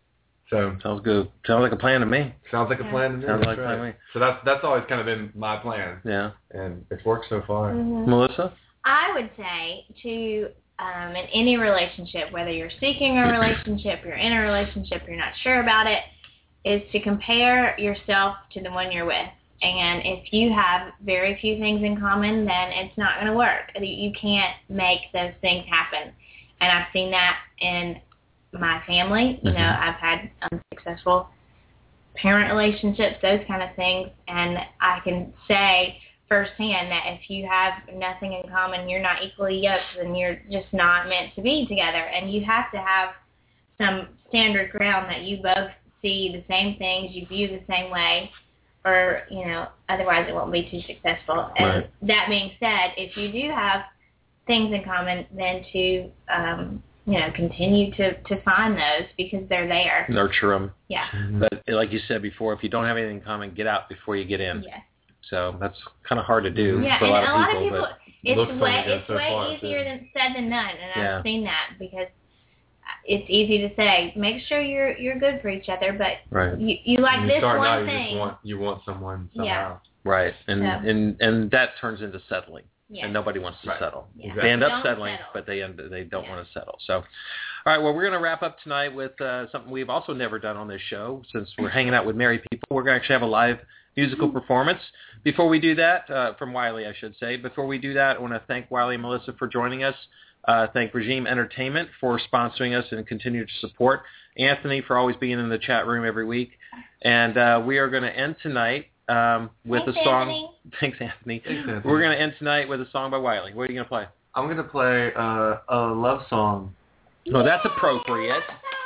So Sounds good. Sounds like a plan to me. sounds like a Yeah. plan to me. Sounds that's like a plan right. to me. So that's that's always kind of been my plan, Yeah. and it's worked so far. Mm-hmm. Melissa? I would say to, um, in any relationship, whether you're seeking a relationship, you're in a relationship, you're not sure about it, is to compare yourself to the one you're with. And if you have very few things in common, then it's not going to work. You can't make those things happen. And I've seen that in my family. You know, Mhm. I've had unsuccessful parent relationships, those kind of things. And I can say firsthand that if you have nothing in common, you're not equally yoked, then you're just not meant to be together. And you have to have some standard ground that you both see the same things, you view the same way, or, you know, otherwise it won't be too successful. And Right. that being said, if you do have things in common, then to, um, you know, continue to, to find those because they're there. Nurture them. Yeah. But like you said before, if you don't have anything in common, get out before you get in. Yeah. So that's kind of hard to do Yeah, for a and lot a of lot people. of people, but it's looks only way goes it's so way far, easier too. than said than done, and Yeah. I've seen that because it's easy to say, make sure you're you're good for each other, but right, you you like when you this start one out, you thing. just want you want someone Yeah. somehow. right, and Yeah. and and that turns into settling, Yeah. and nobody wants to Right. settle. Yeah. They end up Don't settling, settle. but they end, they don't Yeah. want to settle. So, all right, well, we're going to wrap up tonight with uh, something we've also never done on this show. Since we're hanging out with married people, we're going to actually have a live musical performance. Before we do that, uh, from Wiley, I should say. Before we do that, I want to thank Wiley and Melissa for joining us. Uh, thank Regime Entertainment for sponsoring us and continue to support. Anthony for always being in the chat room every week. And uh, we are going to end tonight um, with Thanks, a song. Anthony. Thanks, Anthony. Thanks, Anthony. We're going to end tonight with a song by Wiley. What are you going to play? I'm gonna play uh, a love song. Oh, that's appropriate.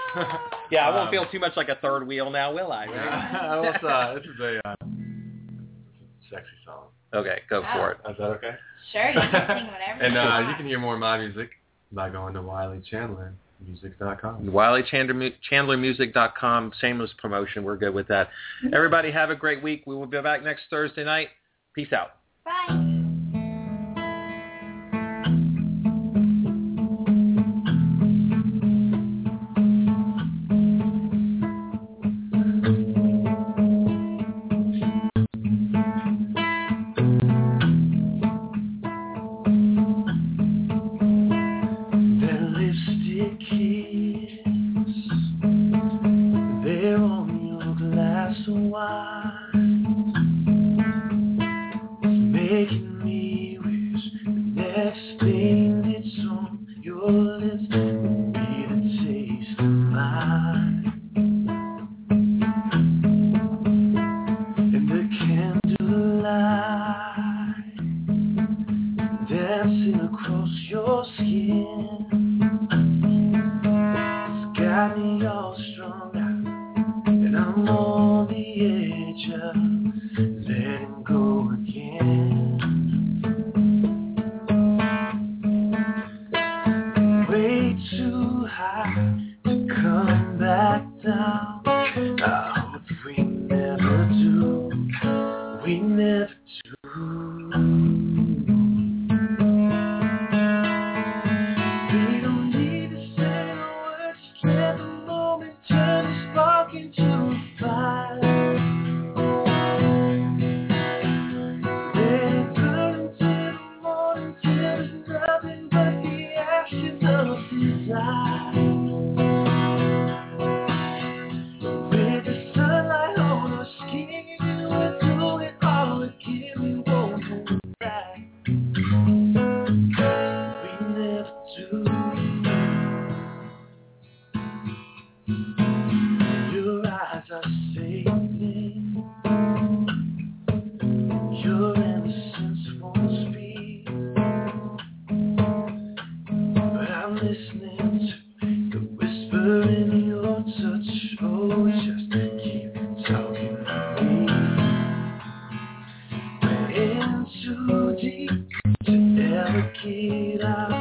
Yeah, I won't Um, feel too much like a third wheel now, will I? Well, it's, uh, this is a uh, sexy song. Okay, go Oh. for it. Is that okay? Sure, you can sing whatever And you uh, want. you can hear more of my music by going to Wiley Chandler Music dot com. Wiley Chandler, Chandler Music dot com, shameless promotion. We're good with that. Everybody have a great week. We will be back next Thursday night. Peace out. Bye. That lipstick kiss there on your glass of wine, making me wish the next thing that's on your lips would be the taste of mine. never do. We don't need to say a word, just let the moment turn the spark into a fire. Let it burn into the morning till there's nothing but the ashes of desire. With the sunlight on our skin, we're doing all again. We won't hold back. We never do. Your eyes are saying, your innocence won't speak, but I'm listening to the whisper in your touch. Oh, just keep talking to me. We're in too deep to ever get out.